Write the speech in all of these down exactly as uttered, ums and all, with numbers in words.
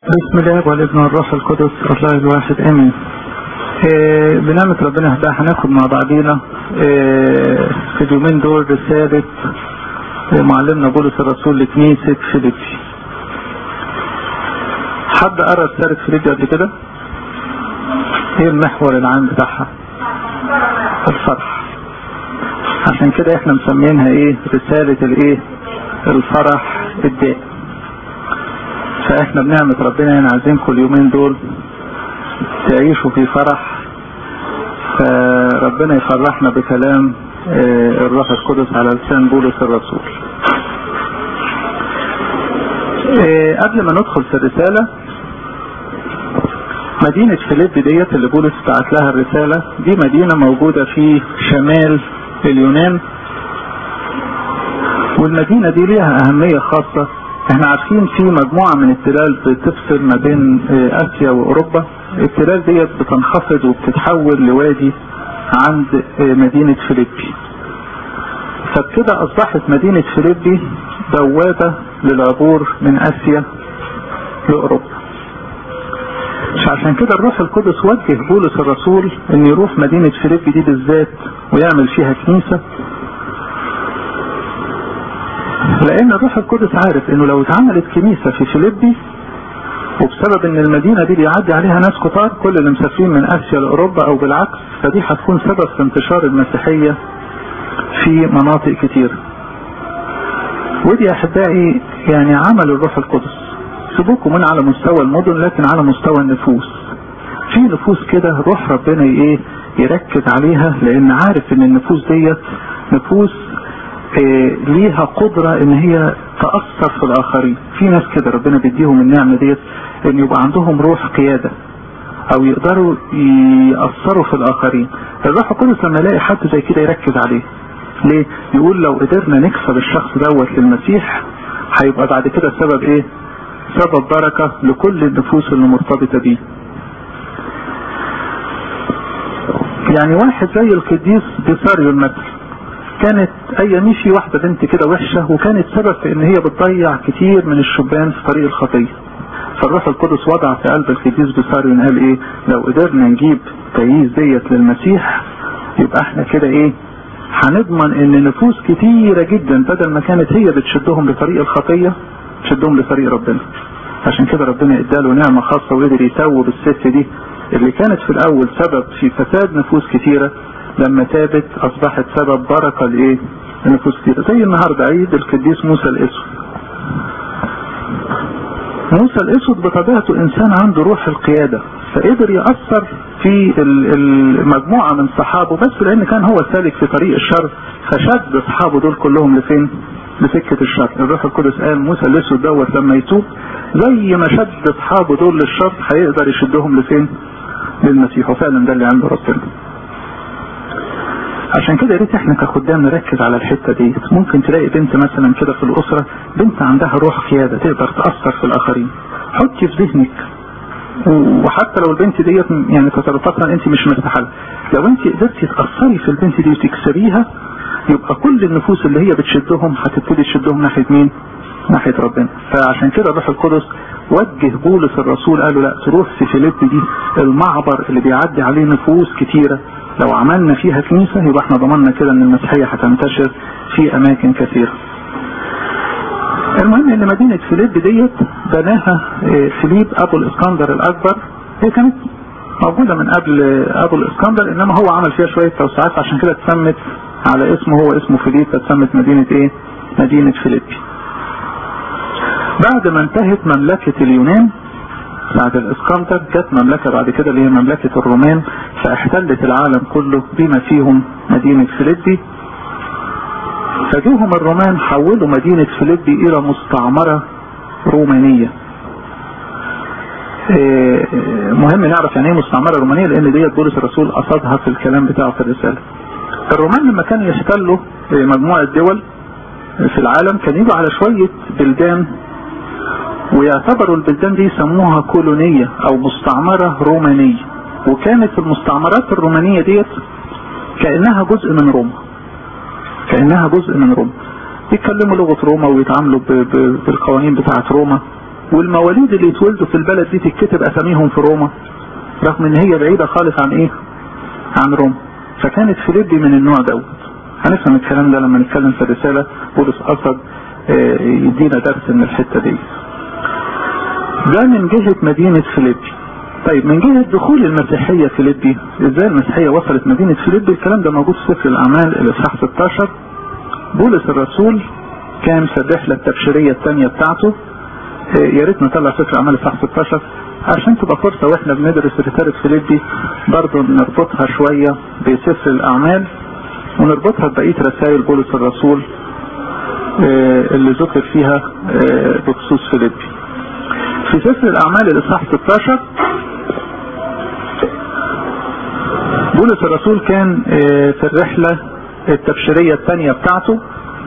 بسم الله والابن والروح القدس الله الواحد امين. إيه بنعمة ربنا بقى هناخد مع بعضينا إيه في اليومين دول رسالة معلمنا بولس الرسول لكنيسة فيليبي. حد قرأ رسالة فيليبي قبل كده؟ ايه المحور العام بتاعها؟ الفرح. عشان كده احنا مسمينها ايه؟ رسالة الايه؟ الفرح الدائم. فاحنا بنعمة ربنا يعني عايزينكم اليومين دول تعيشوا في فرح، فربنا يفرحنا بكلام الروح القدس على لسان بولس الرسول. قبل ما ندخل في الرسالة، مدينة فيليبي ديت اللي بولس بعت لها الرسالة دي مدينة موجودة في شمال اليونان، والمدينة دي ليها أهمية خاصة. احنا عارفين في مجموعة من التلال بتفصل ما بين اسيا واوروبا. التلال ديت بتنخفض وبتتحول لوادي عند مدينة فيليبي، فبكده اصبحت مدينة فيليبي بوابة للعبور من اسيا لاوروبا. عشان كده الروح القدس وجه بولس الرسول ان يروح مدينة فيليبي دي بالذات ويعمل فيها كنيسة، لان الروح القدس عارف انه لو اتعملت كنيسة في فيليبي وبسبب ان المدينة دي بيعدي عليها ناس كتار كل اللي مسافرين من اسيا لاوروبا او بالعكس، فدي هتكون سبب في انتشار المسيحية في مناطق كتير. ودي يا احبائي يعني عمل الروح القدس، سيبوكم من على مستوى المدن لكن على مستوى النفوس. في نفوس كده روح ربنا ايه يركز عليها، لان عارف ان النفوس ديت نفوس إيه ليها قدرة ان هي تأثر في الاخرين. في ناس كده ربنا بيديهم النعمة ديت ان يبقى عندهم روح قيادة او يقدروا يأثروا في الاخرين. الروح القدس لما يلاقي حد زي كده يركز عليه. ليه؟ يقول لو قدرنا نكسب الشخص دوت للمسيح هيبقى بعد كده سبب ايه؟ سبب بركة لكل النفوس اللي مرتبطة بيه. يعني واحد زي القديس بيساريو المثل، كانت ايامي في واحدة بنت كده وحشة وكانت سبب في ان هي بتضيع كتير من الشبان في طريق الخطية. فالروح القدس وضع في قلب القديس بيساريو قال ايه؟ لو قدرنا نجيب تمييز ديت للمسيح يبقى احنا كده ايه؟ هنضمن ان نفوس كتيرة جدا بدل ما كانت هي بتشدهم لطريق الخطية تشدهم لطريق ربنا. عشان كده ربنا اداله نعمة خاصة وقدر يتوب الست دي اللي كانت في الاول سبب في فساد نفوس كتيرة، لما تابت اصبحت سبب بركة لايه؟ لنفوس كتيرة. زي النهاردة عيد القديس موسى الاسود. موسى الاسود بطبيعته انسان عنده روح القيادة، فقدر يأثر في المجموعة من صحابه، بس لان كان هو سالك في طريق الشر فشد اصحابه دول كلهم لفين؟ لسكة الشر. الروح القدس قال موسى الاسود دوت لما يتوب زي ما شد اصحابه دول للشر هيقدر يشدهم لفين؟ للمسيح. وفعلا ده اللي عنده ربنا. عشان كده يا ريت احنا كخدام نركز على الحته دي. ممكن تلاقي بنت مثلا كده في الاسره، بنت عندها روح قياده تقدر تاثر في الاخرين. حطي في ذهنك، وحتى لو البنت ديت يعني تصرفاتها انت مش مرتاحه لها، لو انت قدرتي تاثري في البنت دي وتكسبيها يبقى كل النفوس اللي هي بتشدهم هتبتدي تشدهم ناحيه مين؟ ناحيه ربنا. فعشان كده الروح القدس وجه بولس الرسول قال له لا تروح في فيليبي دي المعبر اللي بيعدي عليه نفوس كتيره، لو عملنا فيها كنيسة يبقى احنا ضمننا كده ان المسيحية هتنتشر في اماكن كثيرة. المهم ان مدينة فيليبي ديت بناها فيليب ابو الاسكندر الاكبر. هي كانت موجودة من قبل ابو الاسكندر، انما هو عمل فيها شوية توسعات عشان كده اتسمت على اسمه، هو اسمه فيليب، فتسمت مدينة ايه؟ مدينة فيليبي. بعد ما انتهت مملكة اليونان بعد الاسكندر جت مملكة بعد كده اللي هي مملكة الرومان، فاحتلت العالم كله بما فيهم مدينة فيليبي. فجوهم الرومان حولوا مدينة فيليبي الى مستعمرة رومانية. مهم نعرف يعني ايه مستعمرة رومانية، لان ديت بولس الرسول قصدها في الكلام بتاعه في الرسالة. الرومان لما كانوا يحتلوا مجموعة دول في العالم كانوا يجوا على شوية بلدان ويعتبروا البلدان دي يسموها كولونية او مستعمرة رومانية. وكانت المستعمرات الرومانية ديت كأنها جزء من روما، كأنها جزء من روما، يتكلموا لغة روما ويتعاملوا بالقوانين بتاعة روما. والمواليد اللي يتولدوا في البلد دي تتكتب اساميهم في روما، رغم ان هي بعيدة خالص عن ايه؟ عن روما. فكانت فيليبي من النوع دوت. هنفهم الكلام ده لما نتكلم في الرسالة. بولس قصد يدينا درس من الحتة دي. ده من جهة مدينة فيليبي. طيب من جهة دخول المسيحية فيليبي، ازاي المسيحية وصلت مدينة فيليبي؟ الكلام ده موجود في سفر الأعمال الإصحاح ستاشر. بولس الرسول كان في الرحلة التبشيرية الثانية بتاعته. يا ريت نطلع سفر الأعمال الإصحاح ستاشر عشان تبقى فرصة واحنا بندرس رسالة فيليبي برضه نربطها شوية بسفر الأعمال ونربطها ببقية رسائل بولس الرسول اللي ذكر فيها بخصوص فيليبي. في سفر الأعمال الإصحاح ستاشر بولس الرسول كان في الرحلة التبشيرية الثانية بتاعته.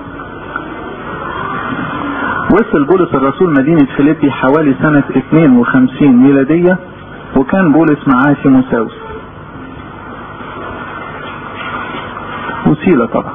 وصل بولس الرسول مدينة فيليبي حوالي سنة اثنين وخمسين ميلادية، وكان بولس معاه تيموثاوس وسيلة طبعا.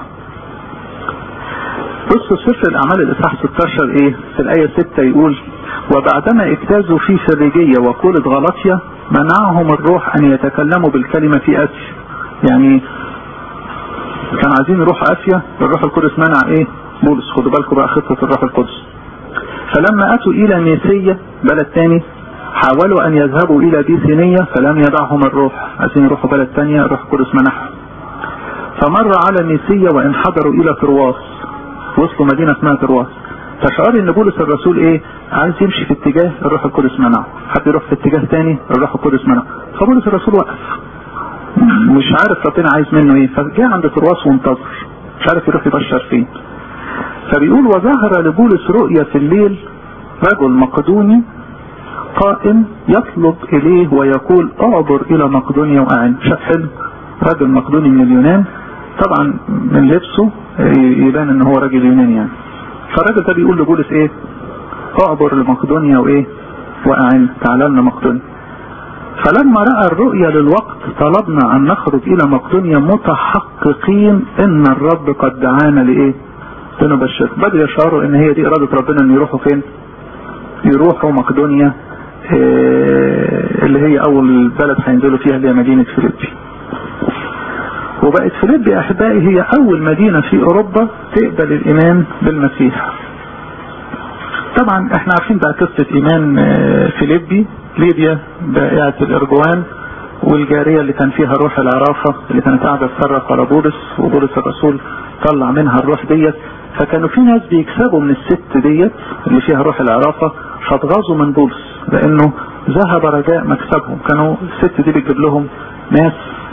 بصوا سفر الأعمال الإصحاح ستاشر ايه في الآية ستة يقول: وبعدما اجتازوا في فريجية وقولة غلطية منعهم الروح أن يتكلموا بالكلمة في آسيا. يعني كان عايزين يروحوا آسيا، الروح القدس منع ايه؟ بولس. خدوا بالكم بقى خطة الروح القدس. فلما أتوا إلى ميسية بلد تاني حاولوا أن يذهبوا إلى بيثينية فلم يدعهم الروح، عايزين يروحوا بلد تانية الروح القدس منعهم. فمر على ميسية وانحدروا إلى ترواس، وصلوا مدينة اسمها ترواس. فشعر ان بولس الرسول ايه؟ عايز يمشي في اتجاه الروح القدس منعه، حب يروح في اتجاه تاني الروح القدس منعه. فبولس الرسول وقف مش عارف ربنا عايز منه ايه، فجاء عند ترواس وانتظر مش عارف يروح يبشر فين. فبيقول: وظهر لبولس رؤيا في الليل رجل مقدوني قائم يطلب اليه ويقول: اعبر الى مقدونيا واعن. شاف حلم رجل مقدوني من اليونان، طبعا من لبسه يبان ان هو راجل يوناني يعني. فالراجل ده بيقول لبولس ايه؟ اعبر لمقدونيا وايه واعن، تعال لنا مقدونيا. فلما رأى الرؤيا للوقت طلبنا ان نخرج الى مقدونيا متحققين ان الرب قد دعانا لايه؟ لنبشر. بدأوا يشعروا ان هي دي ارادة ربنا ان يروحوا فين؟ يروحوا مقدونيا إيه اللي هي اول بلد هينزلوا فيها اللي هي مدينة فيليبي. وبقت فيليبي احبائي هي اول مدينة في اوروبا تقبل الايمان بالمسيح. طبعا احنا عارفين بقى قصة ايمان فيليبي، ليبيا بائعة الارجوان والجارية اللي كان فيها روح العرافة اللي كانت قاعدة تصرخ على بولس، وبولس الرسول طلع منها الروح ديت. فكانوا في ناس بيكسبوا من الست ديت اللي فيها روح العرافة، فاتغاظوا من بولس لانه ذهب رجاء مكسبهم. كانوا الست دي بتجيب لهم ناس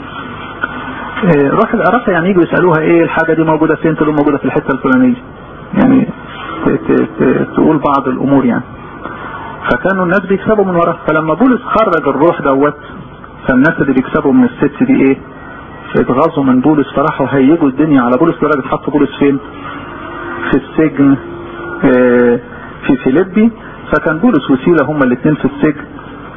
روح العرافة، يعني يجوا يسألوها ايه الحاجة دي موجودة فين؟ تقول موجودة في الحتة الفلانية، يعني تقول بعض الامور يعني. فكانوا الناس بيكسبوا من وراها. فلما بولس خرج الروح دوت، فالناس اللي بيكسبوا من الست دي ايه؟ اتغاظوا من بولس، فراحوا هيجوا الدنيا على بولس لدرجة حطوا بولس فين؟ في السجن اه في فيليبي. فكان بولس وسيلة هما الاثنين في السجن.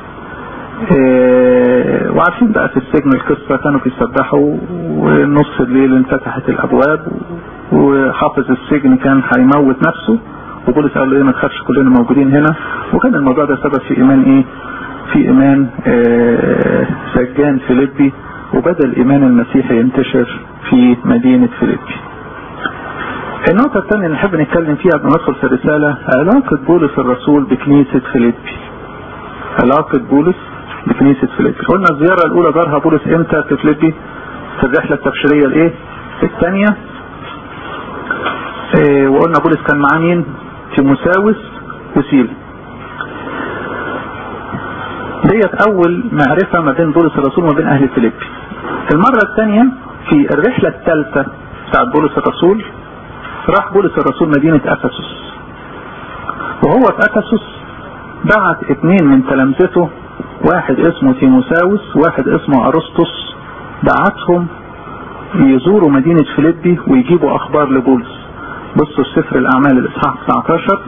اه وعارفين بقى في السجن القصة، كانوا بيسبحوا ونص الليل انفتحت الابواب وحافظ السجن كان هيموت نفسه، وبولس قال له ايه ما تخافش كلنا موجودين هنا. وكان الموضوع ده سبب في ايمان ايه؟ في ايمان اه سجان فيليبي، وبدأ الايمان المسيحي ينتشر في مدينة فيليبي. النقطة الثانية اللي نحب نتكلم فيها قبل ما ندخل في الرسالة علاقة بولس الرسول بكنيسة فيليبي. علاقة بولس بكنيسة فيليبي. قلنا الزيارة الاولى زارها بولس امتى في فيليبي؟ في الرحلة التبشيرية الايه؟ الثانية. اه وقلنا بولس كان معاه مين؟ تيموثاوس وسيلة. ديت اول معرفة ما بين بولس الرسول وما بين اهل فيليبي. المرة الثانية في الرحلة الثالثة بتاعت بولس الرسول راح بولس الرسول مدينة افسس، وهو في افسس بعت اثنين من تلامذته، واحد اسمه تيموثاوس واحد اسمه ارسطس، بعتهم يزوروا مدينة فيليبي ويجيبوا اخبار لبولس. بصوا السفر الاعمال الاصحاح تسعتاشر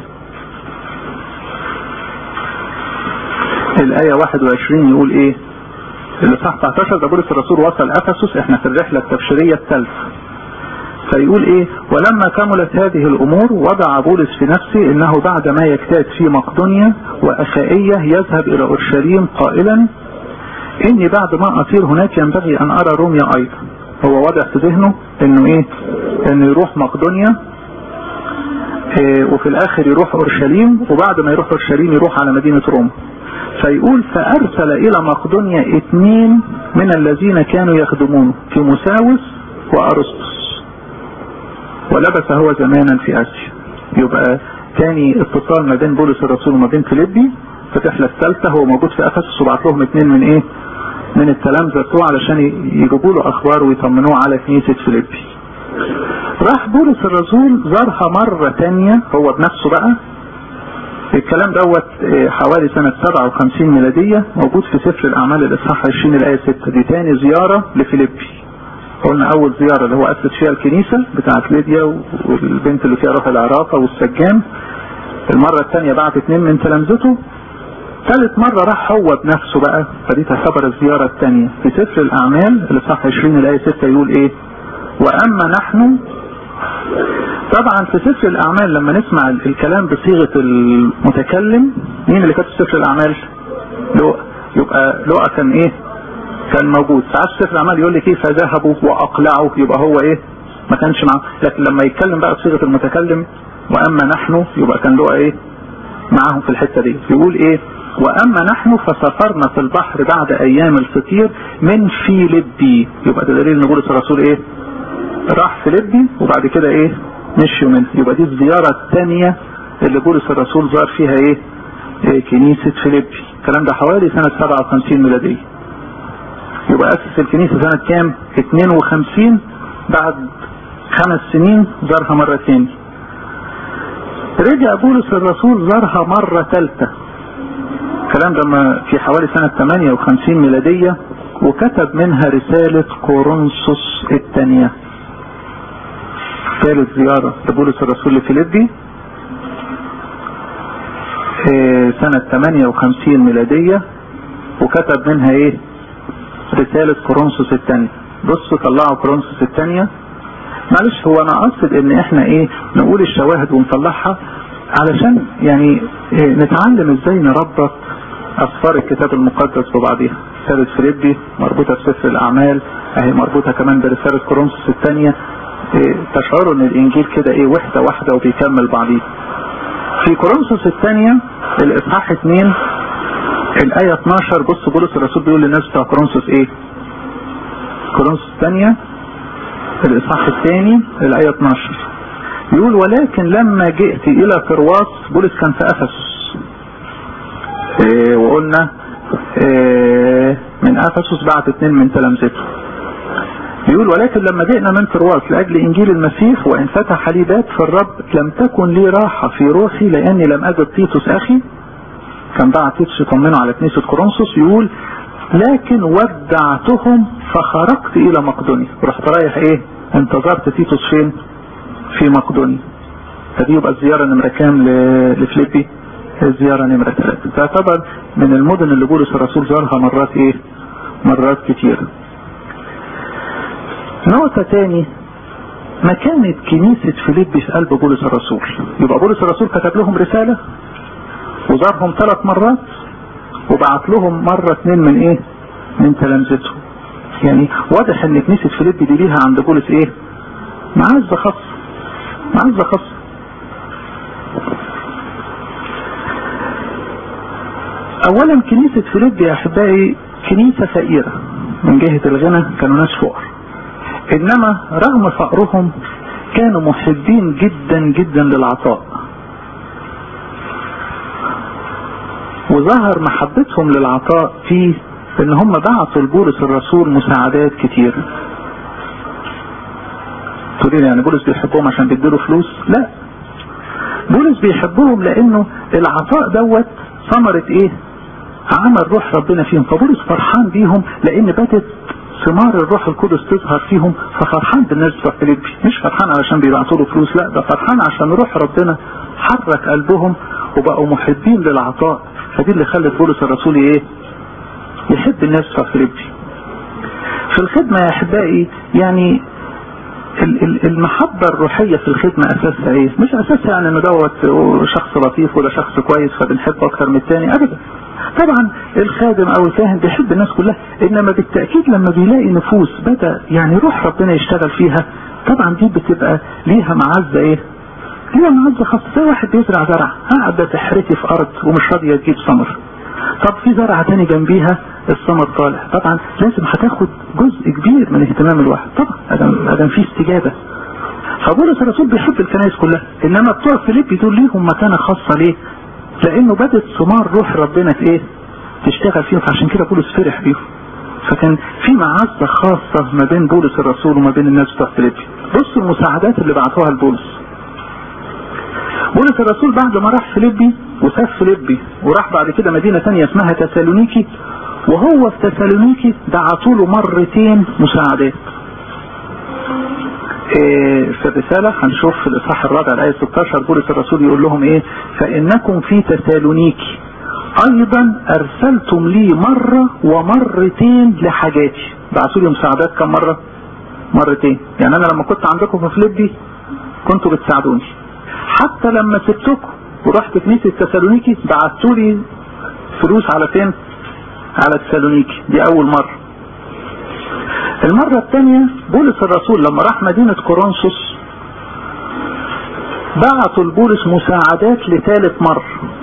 الآية واحد وعشرين يقول ايه؟ الاصحاح تسعتاشر ده بولس الرسول وصل افسس، احنا في الرحلة التبشيرية الثالثة. فيقول ايه: ولما كملت هذه الامور وضع بولس في نفسه انه بعد ما يجتاز في مقدونيا واخائية يذهب الى اورشليم قائلا: اني بعد ما اطير هناك ينبغي ان ارى روميا ايضا. هو وضع في ذهنه انه ايه؟ انه يروح مقدونيا إيه وفي الاخر يروح اورشليم، وبعد ما يروح اورشليم يروح على مدينة روما. فيقول: فارسل الى مقدونيا اثنين من الذين كانوا يخدمونه، تيموثاوس وارسطس، ولبث هو زمانا في اسيا. يبقى تاني اتصال ما بين بولس الرسول وما بين فيليبي في الرحله الثالثه. هو موجود في افسس وبعت لهم اثنين من ايه؟ من التلامذه بتوعه علشان يجيبوا له اخبار ويطمنوه على كنيسه فيليبي. راح بولس الرسول زارها مره ثانيه هو بنفسه بقى. الكلام دوت حوالي سنه سبعة وخمسين ميلاديه، موجود في سفر الاعمال الاصحاح عشرين الايه ستة. دي ثاني زياره لفيليبي. قلنا اول زياره اللي هو اسس فيها الكنيسه بتاعت ليديا والبنت اللي فيها روح العراقه والسجان. المره الثانيه بعت اثنين من تلامذته. ثالث مره راح هو بنفسه بقى، فدي تعتبر الزياره الثانيه. في سفر الاعمال الاصحاح عشرين الايه ستة يقول ايه: واما نحن. طبعا في سفر الاعمال لما نسمع الكلام بصيغه المتكلم، مين اللي كتب سفر الاعمال؟ لوقا. يبقى لوقا كان ايه؟ كان موجود. ساعات سفر الاعمال يقول لك ايه: فذهبوا واقلعوا، يبقى هو ايه؟ ما كانش معاه. لكن لما يتكلم بقى بصيغه المتكلم واما نحن، يبقى كان له ايه؟ معاهم في الحته دي. يقول ايه: واما نحن فسافرنا في البحر بعد ايام الفطير من فيليبي. يبقى ده دليل ان بولس الرسول ايه؟ راح فيليبي وبعد كده ايه؟ مشيوا منه. يبقى دي الزياره الثانيه اللي بولس الرسول زار فيها ايه؟ إيه؟ كنيسه فيليبي. الكلام ده حوالي سنه سبعة وخمسين ميلاديه. يبقى أسس الكنيسة سنة كام؟ اثنين وخمسين. بعد خمس سنين زارها مرة تاني. رجع بولس الرسول زارها مرة ثالثة. الكلام ده في حوالي سنة ثمانية وخمسين ميلادية، وكتب منها رسالة كورنثوس الثانية. ثالث زيارة لبولس الرسول لفيليبي سنة ثمانية وخمسين ميلادية، وكتب منها ايه؟ رسالة كورنثوس الثانية. بصوا طلعوا كورنثوس الثانية. معلش هو انا اقصد ان احنا ايه نقول الشواهد ونطلعها علشان يعني إيه نتعلم ازاي نربط اسفار الكتاب المقدس ببعضها. رسالة فيليبي مربوطة بسفر الاعمال، اهي مربوطة كمان برسالة كورنثوس الثانية. إيه تشعروا ان الانجيل كده ايه وحدة واحدة وبيكمل بعضيه. في كورنثوس الثانية الاصحاح اثنين الآية اثناشر، بص بولس الرسول بيقول للناس بتاع كورنثوس ايه؟ كورنثوس الثانية الإصحاح الثاني الآية اثناشر يقول: ولكن لما جئت إلى ترواس. بولس كان في أفسس إيه وقلنا إيه من أفسس بعت اثنين من تلامذته. يقول: ولكن لما جئنا من ترواس لأجل إنجيل المسيح وإن فتح لي باب في الرب لم تكن لي راحة في روحي لأني لم أجد تيتوس أخي. كان بعت تيتوس يطمنه على كنيسة كورنثوس. يقول: لكن ودعتهم فخرجت الى مقدونيا. رحت رايح ايه؟ انتظرت تيتوس فين؟ في مقدونيا. فدي يبقى الزيارة نمرة كام لفيليبي؟ الزيارة نمرة ثلاثة. تعتبر من المدن اللي بولس الرسول زارها مرات ايه؟ مرات كتير. نقطة تاني، مكانة كنيسة فيليبي في قلب بولس الرسول. يبقى بولس الرسول كتب لهم رسالة وزارهم ثلاث مرات وبعت لهم مرة اثنين من ايه؟ من تلامذته. يعني واضح ان كنيسة فيليبي دي ليها عند بولس ايه؟ معزة خاصة. معزة خاصة. اولا كنيسة فيليبي يا احبائي كنيسة فقيرة من جهة الغنى، كانوا ناس فقر، انما رغم فقرهم كانوا محبين جدا جدا للعطاء، وظهر محبتهم للعطاء في ان هم بعثوا لبولس الرسول مساعدات كتير. تقولين يعني بولس بيحبهم عشان بيديله فلوس؟ لا، بولس بيحبهم لانه العطاء دوت ثمرة ايه؟ عمل روح ربنا فيهم. فبولس فرحان بيهم لان بدت ثمار الروح القدس تظهر فيهم، ففرحان بالناس بتوع فيليبي. مش فرحان علشان بيبعتوا له فلوس، لا، ده فرحان عشان روح ربنا حرك قلبهم وبقوا محبين للعطاء. فدي اللي خلت بولس الرسول ايه؟ يحب الناس بتوع فيليبي. في الخدمة يا احبائي يعني المحبة الروحية في الخدمة أساسها إيه؟ مش أساسها يعني إنه دوت شخص لطيف ولا شخص كويس فبنحبه أكثر من الثاني أبدا. طبعا الخادم أو الكاهن بيحب الناس كلها، إنما بالتأكيد لما بيلاقي نفوس بدأ يعني روح ربنا يشتغل فيها، طبعا دي بتبقى ليها معزة إيه؟ ليها معزة خاصة. زي واحد بيزرع زرع قاعدة تحرتي في أرض ومش راضية تجيب ثمر، طب في زرعة تاني جنبيها الثمر طالع، طبعا لازم هتاخد جزء كبير من اهتمام الواحد، طبعا ادم في استجابة. فبولس الرسول بيحب الكنائس كلها، انما بتوع فيليبي دول ليهم مكانة خاصة. ليه؟ لانه بدت ثمار روح ربنا في ايه؟ تشتغل فيهم، فعشان كده بولس فرح بيهم. فكان في معزة خاصة ما بين بولس الرسول وما بين الناس بتوع فيليبي. بصوا المساعدات اللي بعتوها لبولس. بولس الرسول بعد ما راح فيليبي وساب فيليبي وراح بعد كده مدينة ثانية اسمها تسالونيكي، وهو في تسالونيكي دعتوا له مرتين مساعدات. إيه في الرسالة هنشوف في الإصحاح الرابع الآية ستة عشر بولس الرسول يقول لهم إيه؟ فإنكم في تسالونيكي أيضا أرسلتم لي مرة ومرتين لحاجاتي. دعتوا لي مساعدات كم مرة؟ مرتين. يعني أنا لما كنت عندكم في فيليبي كنتوا بتساعدوني، حتى لما سبتكم ورحت كنيسة تسالونيكي بعتوا لي فلوس على فين؟ على تسالونيكي. دي أول مرة. المرة الثانية بولس الرسول لما راح مدينة كورنثوس بعتوا لبولس مساعدات لثالث مرة،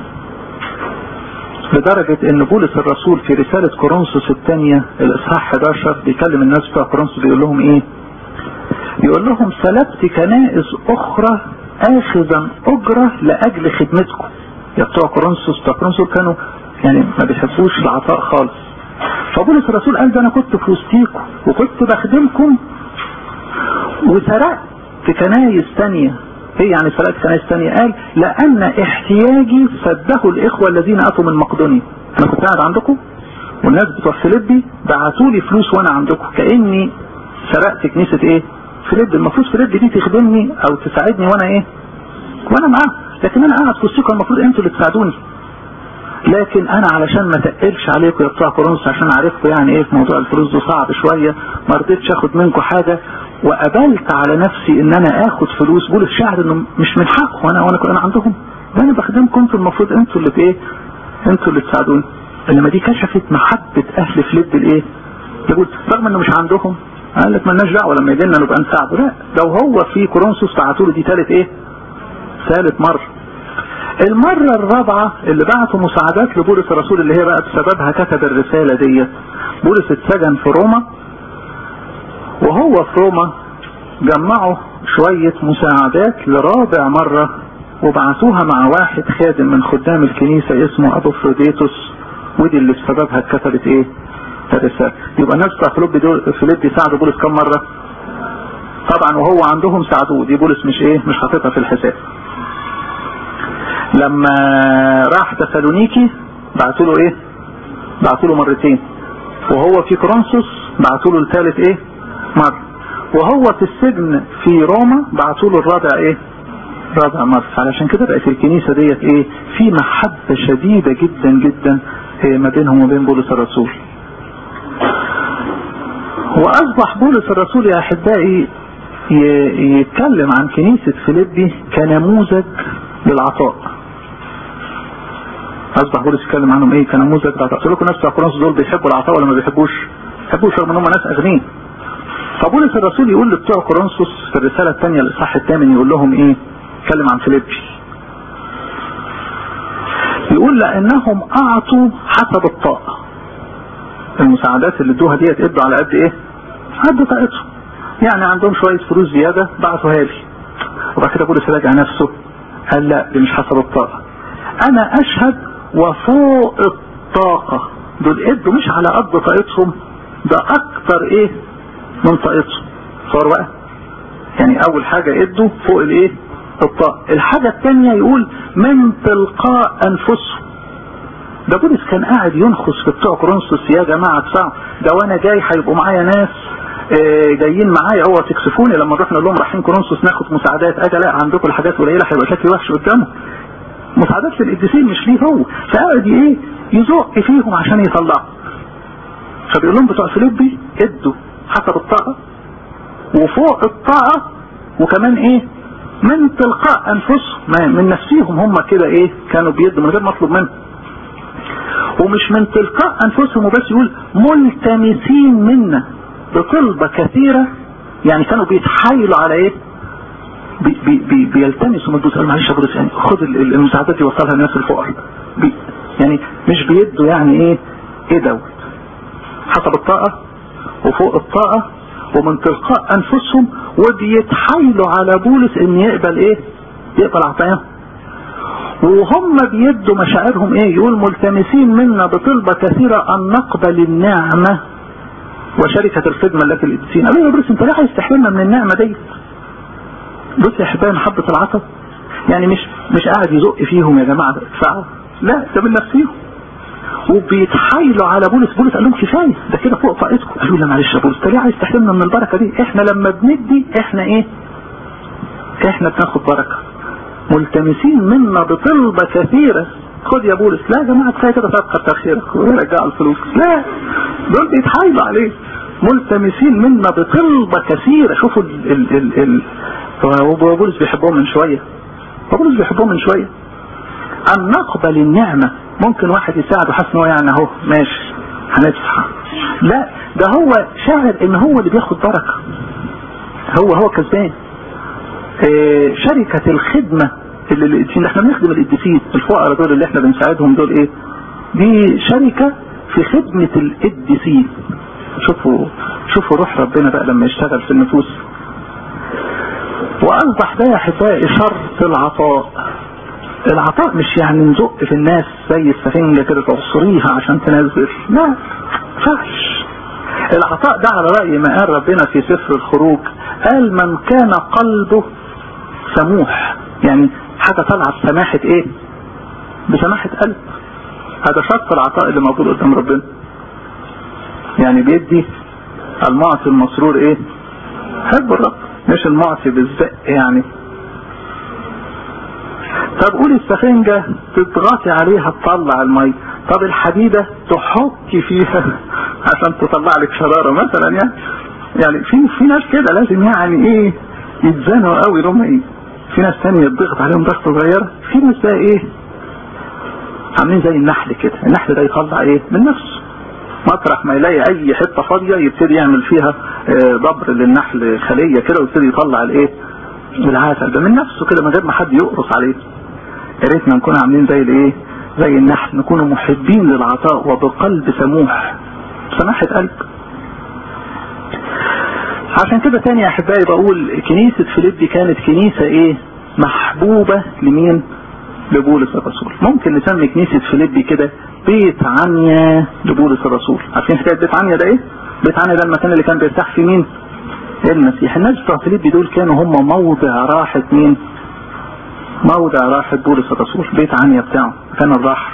لدرجة ان بولس الرسول في رسالة كورنثوس الثانية الاصحاح احد عشر بيكلم الناس بتوع كورنثوس بيقول لهم ايه؟ بيقول لهم سلبت كنائس اخرى اخذا اجرة لاجل خدمتكم. يا بتوع كورنثوس بتوع كورنثوس كانوا يعني ما بيحبوش العطاء خالص. فبولس الرسول قال ده انا كنت في وسطيكم وكنت بخدمكم وسرقت كنائس ثانية. ايه يعني سرقت كنائس ثانية؟ قال لان احتياجي سده الاخوة الذين اتوا من مقدونيا. انا كنت قاعد عندكم والناس بتوع فيليبي بعتوا لي فلوس وانا عندكم، كاني سرقت كنيسة ايه؟ فيليبي. المفروض فيليبي دي تخدمني او تساعدني وانا ايه؟ وانا معاه، لكن انا قاعد في وسطكم المفروض انتوا اللي تساعدوني. لكن انا علشان ما تقلش عليكم يا بتوع كورنثوس، عشان عارفكم يعني ايه في موضوع الفلوس ده صعب شويه، ما رضيتش اخد منكم حاجه وقبلت على نفسي ان انا اخد فلوس. بولس شعر انه مش من حقه، وانا وانا انا عندكم ده انا بخدمكم انتوا، المفروض انتوا اللي ايه؟ انتوا اللي تساعدوني. انما دي كشفت محبه اهل فيليب الايه؟ يقول رغم انه مش عندهم قال لك مالناش دعوه لما يجي لنا نبقى نساعده. لا، لو هو في كورنثوس بعتوا له دي ثالث ايه؟ ثالث مره. المرة الرابعة اللي بعتوا مساعدات لبولس الرسول اللي هي بقى بسببها كتب الرسالة ديت. بولس اتسجن في روما، وهو في روما جمعوا شوية مساعدات لرابع مرة وبعثوها مع واحد خادم من خدام الكنيسة اسمه ابو فروديتوس، ودي اللي بسببها كتبت ايه؟ الرسالة. يبقى الناس بتاع فيليبي ساعدوا بولس كم مرة؟ طبعا وهو عندهم ساعدوه، دي بولس مش ايه؟ مش حاططها في الحساب. لما راح تسالونيكي بعتوا له ايه؟ بعتوا له مرتين. وهو في كورنثوس بعتوا له الثالث ايه؟ مرة. وهو في السجن في روما بعتوا له الرابع ايه؟ رابع مرة. علشان كده بقت الكنيسة ديت ايه؟ في محبة شديدة جدا جدا إيه ما بينهم وبين بولس الرسول. واصبح بولس الرسول يا احبائي يتكلم عن كنيسة فيليبي كنموذج للعطاء. اصبح بولس يتكلم عنهم ايه؟ كنموذج للعطاء. قلت لكم الناس بتوع كورنثوس دول بيحبوا العطاء ولا ما بيحبوش؟ بيحبوش رغم ان هم ناس اغنياء. فبولس الرسول يقول لبتوع كورنثوس في الرسالة الثانية الاصحاح الثامن يقول لهم ايه؟ يتكلم عن فيليبي. يقول لانهم اعطوا حسب الطاقة. المساعدات اللي ادوها ديت ادوا على قد ايه؟ قد طاقتهم. يعني عندهم شوية فلوس زيادة بعتوها لي. وبعد كده بولس راجع نفسه قال لا دي مش حسب الطاقة، انا اشهد وفوق الطاقة. دول ادوا مش على قد طاقتهم، ده اكتر ايه من طاقتهم. صار بقى يعني اول حاجة ادوا فوق الايه؟ الطاقة. الحاجة الثانية يقول من تلقاء انفسهم. ده بولس كان قاعد ينخص في بتوع كورنثوس يا جماعة بتاعه ده وانا جاي هيبقوا معايا ناس جايين معايا اوعوا تكسفوني لما نروح نقول لهم رايحين كورنثوس ناخد مساعدات. اجي لا عندكم الحاجات قليله هيبقى شكلي وحش قدامه. مساعدات للقديسين مش ليه هو. فقعد ايه؟ يزق فيهم عشان يطلعوا. فبيقول لهم بتوع فيليبي ادوا حسب الطاقه وفوق الطاعة وكمان ايه من تلقاء انفسهم، من نفسهم هم كده ايه كانوا بيدوا من غير ما اطلب منهم، ومش من تلقاء انفسهم وبس، يقول ملتمسين منا بطلبة كثيرة، يعني كانوا بيتحايلوا على ايه بي بي بي بيلتمسوا من الدوس. معلش يا بولس يعني خد المساعدات دي وصلها للناس الفقراء، يعني مش بيدوا يعني ايه ايه دوت حسب الطاقة وفوق الطاقة ومن تلقاء انفسهم، وبيتحايلوا على بولس ان يقبل ايه يقبل عطاياهم، وهم بيدوا مشاعرهم ايه، يقول ملتمسين منا بطلبة كثيرة ان نقبل النعمة وشركة الخدمة التي القديسين. قالوا يا بولس انت ليه عايز تحرمنا من النعمة دي؟ بص يا احبائي محبة العطاء يعني مش مش قاعد يزق فيهم يا جماعة ادفعوا، لا ده من نفسيهم، وبيتحايلوا على بولس. بولس قال لهم كفايه ده كده فوق طاقتكم. قالوا له معلش يا بولس انت ليه عايز تحرمنا من البركه دي؟ احنا لما بندي احنا ايه احنا بناخد بركه. ملتمسين منا بطلبه كثيره، خد يا بولس. لا يا جماعه كفايه كده فقط تاخيرك ورجعوا الفلوس، لا دول بيتحايلوا عليه. ملتمسين منا بطلبه كثيره. شوفوا ال ال ال ال هو بولس بيحبهم من شويه، بولس بيحبهم من شويه ان نقبل النعمه. ممكن واحد يساعده حاسس ان هو يعني اهو ماشي هندفع، لا ده هو شاعر ان هو اللي بياخد بركه، هو هو كسبان. اه شركه الخدمه اللي القديسين احنا بنخدم القديسين الفقراء دول اللي احنا بنساعدهم دول ايه دي شركه في خدمه القديسين. شوفوا شوفوا روح ربنا بقى لما يشتغل في النفوس. واصبح ده يا احبائي شرط العطاء. العطاء مش يعني نزق في الناس زي السفنجة كده تعصريها عشان تنزل، لا فعش. العطاء ده على رأي ما قال ربنا في سفر الخروج، قال من كان قلبه سموح، يعني حاجة طالعة بسماحة ايه بسماحة قلب. هذا شرط العطاء اللي موجود قدام ربنا، يعني بيدي المعطي المسرور ايه حب الرب، مش المعطي بالزق يعني. طب قول السفنجة تضغطي عليها تطلع المي، طب الحديدة تحطي فيها عشان تطلع لك شرارة مثلا، يعني يعني في في ناس كده لازم يعني ايه يتزنوا قوي لهم ايه. في ناس تانية تضغط عليهم ضغطة صغيرة، في ناس بقى ايه عاملين زي النحل كده. النحل ده يطلع ايه من نفسه، مطرح ما يلاقي اي حتة فاضية يبتدي يعمل فيها ضبر للنحل خلية كده ويبتدي يطلع الايه العسل ده من نفسه كده من غير ما حد يقرص عليه. يا ريتنا نكون عاملين زي الايه زي النحل، نكون محبين للعطاء وبقلب سموح، سماحة قلب. عشان كده تاني يا احبائي بقول كنيسة فيليبي كانت كنيسة ايه محبوبة لمين؟ لبولس الرسول. ممكن نسمي كنيسة فيليبي كده بيت عنيا لبولس الرسول. عارفين حكاية بيت عنيا ده ايه؟ بيت عنيا ده المكان اللي كان بيرتاح فيه مين؟ المسيح. الناس بتوع فيليبي دول كانوا هم موضع راحة مين؟ موضع راحة بولس الرسول، بيت عنيا بتاعه كان الراحة.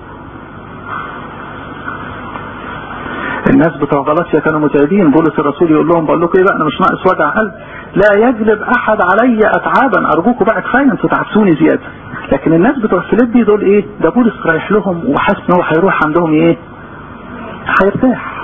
الناس بتوع غلاطيا كانوا متعبين، بولس الرسول يقول لهم بقول لكم ايه بقى انا مش ناقص وجع قلب، لا يجلب احد علي اتعابا، ارجوكم بقى كفايه انتوا تعبتوني زياده. لكن الناس بتوع فيليبي دول ايه ده بولس رايح لهم وحاسس ان هو هيروح عندهم ايه هيرتاح.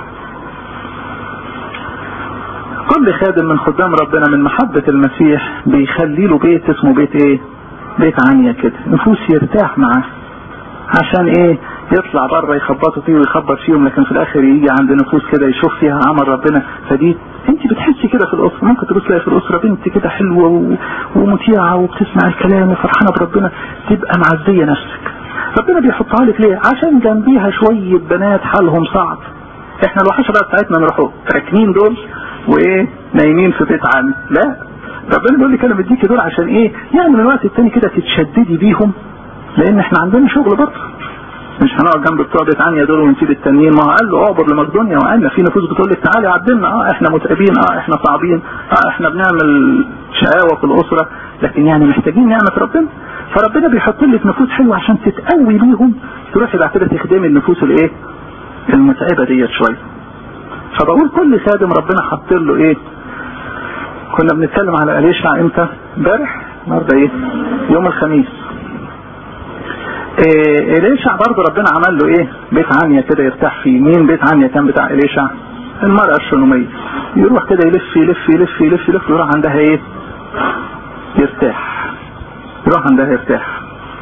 كل خادم من خدام ربنا من محبة المسيح بيخلي له بيت اسمه بيت ايه بيت عنيا كده، نفوس يرتاح معاه. عشان ايه يطلع بره يخبطوا فيه ويخبط فيهم، لكن في الاخر يجي عند نفوس كده يشوف فيها عمل ربنا. فدي انت بتحسي كده في الاسره، ممكن تبص تلاقي في الاسره بنت كده حلوه ومطيعه وبتسمع الكلام وفرحانه بربنا، تبقى معزيه نفسك. ربنا بيحطها لك ليه؟ عشان جنبيها شويه بنات حالهم صعب. احنا الوحشه بقى بتاعتنا نروحوا راكنين دول وايه نايمين في بيت عامي. لا ربنا بيقول لك انا بديكي دول عشان ايه يعني من الوقت التاني كده تتشددي بيهم، لان احنا عندنا شغل برضه. مش هنقعد جنب بتوع بيت عنيا دول ونسيب التانيين. ما هو قال له اعبر لمقدونيا، وقالنا في نفوس بتقول لك تعالي عبدنا، اه احنا متعبين، اه احنا صعبين، اه احنا بنعمل شقاوه في الاسره، لكن يعني محتاجين نعمه ربنا. فربنا بيحط لك نفوس حلوه عشان تتقوي بيهم، تروحي بعد كده تخدمي النفوس الايه المتعبه ديت شويه. فبقول كل خادم ربنا حط له ايه. كنا بنتكلم على اليشع امتى؟ امبارح النهارده ايه يوم الخميس. إيه اليشع برضه ربنا عمل له ايه بيت عنيا كده يرتاح فيه. مين بيت عنيا كان بتاع اليشع؟ المرأة الشونومية. يروح كده يلف يلف يلف يلف يلف يروح عندها ايه؟ يرتاح، يروح عندها يرتاح.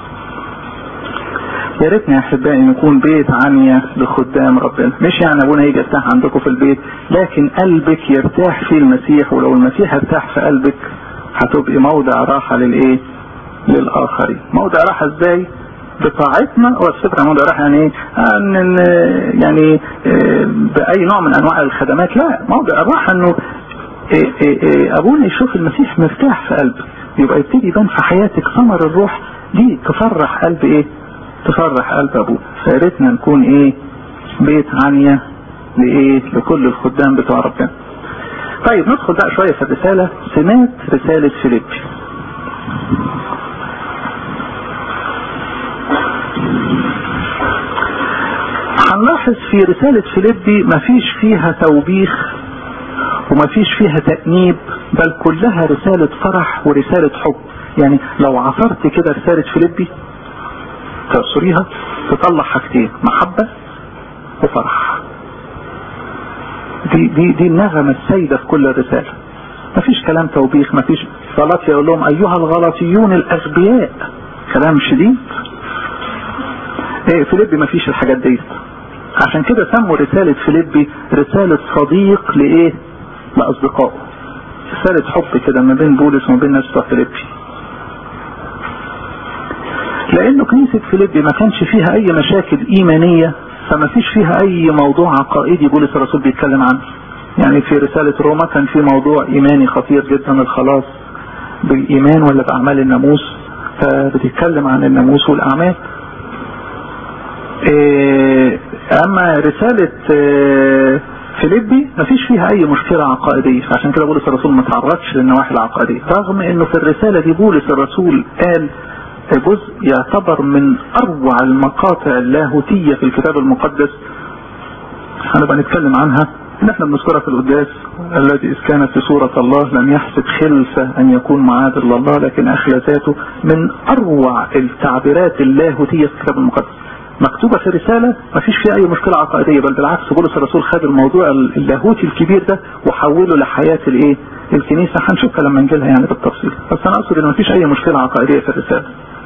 يا ريتنا يا احبائي نكون بيت عنية لخدام ربنا، مش يعني ابونا يجي يرتاح عندكم في البيت، لكن قلبك يرتاح في المسيح، ولو المسيح ارتاح في قلبك هتبقي موضع راحة للايه؟ للاخرين. موضع راحة ازاي؟ بطاعتنا. والفكرة موضع راحة يعني ايه؟ ان يعني باي نوع من انواع الخدمات، لا، موضع الراحة انه ابونا يشوف المسيح مرتاح في قلبك، يبقى يبتدي يبان في حياتك ثمر الروح دي تفرح قلب ايه؟ تفرح قلب ابوه. فياريتنا نكون ايه؟ بيت عنية لايه؟ لكل الخدام بتوع ربنا. طيب ندخل بقى شوية في الرسالة. سمات رسالة فيليبي. هنلاحظ في رسالة فيليبي مفيش فيها توبيخ ومفيش فيها تأنيب، بل كلها رسالة فرح ورسالة حب. يعني لو عصرت كده رسالة فيليبي تعصريها تطلع حاجتين، محبة وفرح. دي دي دي النغمة السيدة في كل الرسالة. مفيش كلام توبيخ، مفيش غلط يقول لهم ايها الغلطيون الاغبياء، كلام شديد. ايه فيليبي مفيش الحاجات دي، عشان كده سموا رسالة فيليبي رسالة صديق لايه؟ لاصدقائه. رسالة حب كده ما بين بولس وما بين ناس بتوع فيليبي. لانه كنيسة فيليبي ما كانش فيها اي مشاكل ايمانية، فما فيش فيها اي موضوع عقائدي بولس الرسول بيتكلم عنه. يعني في رسالة روما كان في موضوع ايماني خطير جدا، الخلاص بالايمان ولا باعمال الناموس، فبتتكلم عن الناموس والاعمال. اما رسالة فيليبي ما فيش فيها اي مشكلة عقائدية، عشان كده بولس الرسول ما تعرضش للنواحي العقائدية، رغم انه في الرسالة دي بولس الرسول قال جزء يعتبر من اروع المقاطع اللاهوتية في الكتاب المقدس، هنبقى نتكلم عنها، ان احنا بنذكرها في القداس: الذي اذ كانت في صورة الله لم يحسب خلفة ان يكون معادل لله لكن اخلى ذاته. من اروع التعبيرات اللاهوتية في الكتاب المقدس مكتوبة في رسالة ما فيش فيها اي مشكلة عقائدية، بل بالعكس بولس الرسول خد الموضوع اللاهوتي الكبير ده وحوله لحياة الايه؟ الكنيسة. هنشوفها لما نجيلها يعني بالتفصيل، بس انا اقصد ان ما فيش اي مشكلة عقائدية في الرسالة.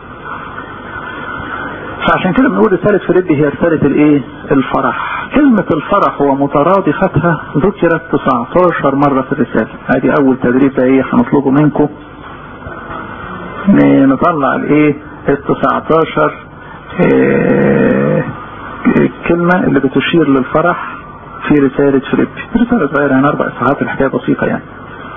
فعشان كده بنقول رسالة فيليبي هي رسالة الايه؟ الفرح. كلمة الفرح ومترادفتها ذكرت تسعتاشر مرة في الرسالة. ادي اول تدريب ده ايه هنطلبه منكم، نطلع الايه؟ التسعتاشر الكلمة اللي بتشير للفرح في رسالة فيليبي. رسالة صغيرة يعني اربع صفحات، الحكاية بسيطة يعني.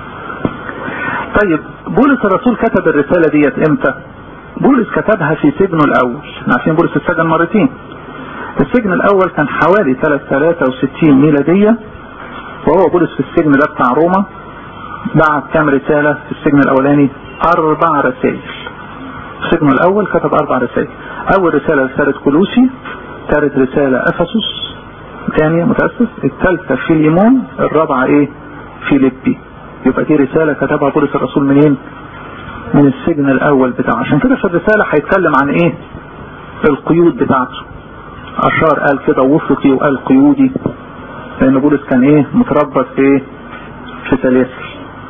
طيب بولس الرسول كتب الرسالة ديت امتى؟ بولس كتبها في سجنه الاول. عارفين بولس اتسجن مرتين. السجن الاول كان حوالي سنة ثلاثة وستين ميلادية، وهو بولس في السجن ده بتاع روما بعت كام رسالة في السجن الاولاني؟ اربع رسائل. السجن الاول كتب اربع رسائل. اول رسالة رسالة كولوسي، ثالث رسالة افسس، الثانية متأسس، الثالثة فيليمون، الرابعة ايه؟ فيليبي. يبقى دي رسالة كتبها بولس الرسول منين؟ من السجن الاول بتاعه. عشان كده في الرسالة هيتكلم عن ايه؟ القيود بتاعته. اشار قال كده وفقي وقال قيودي، لان بولس كان ايه؟ متربط في ايه؟ في سلاسل.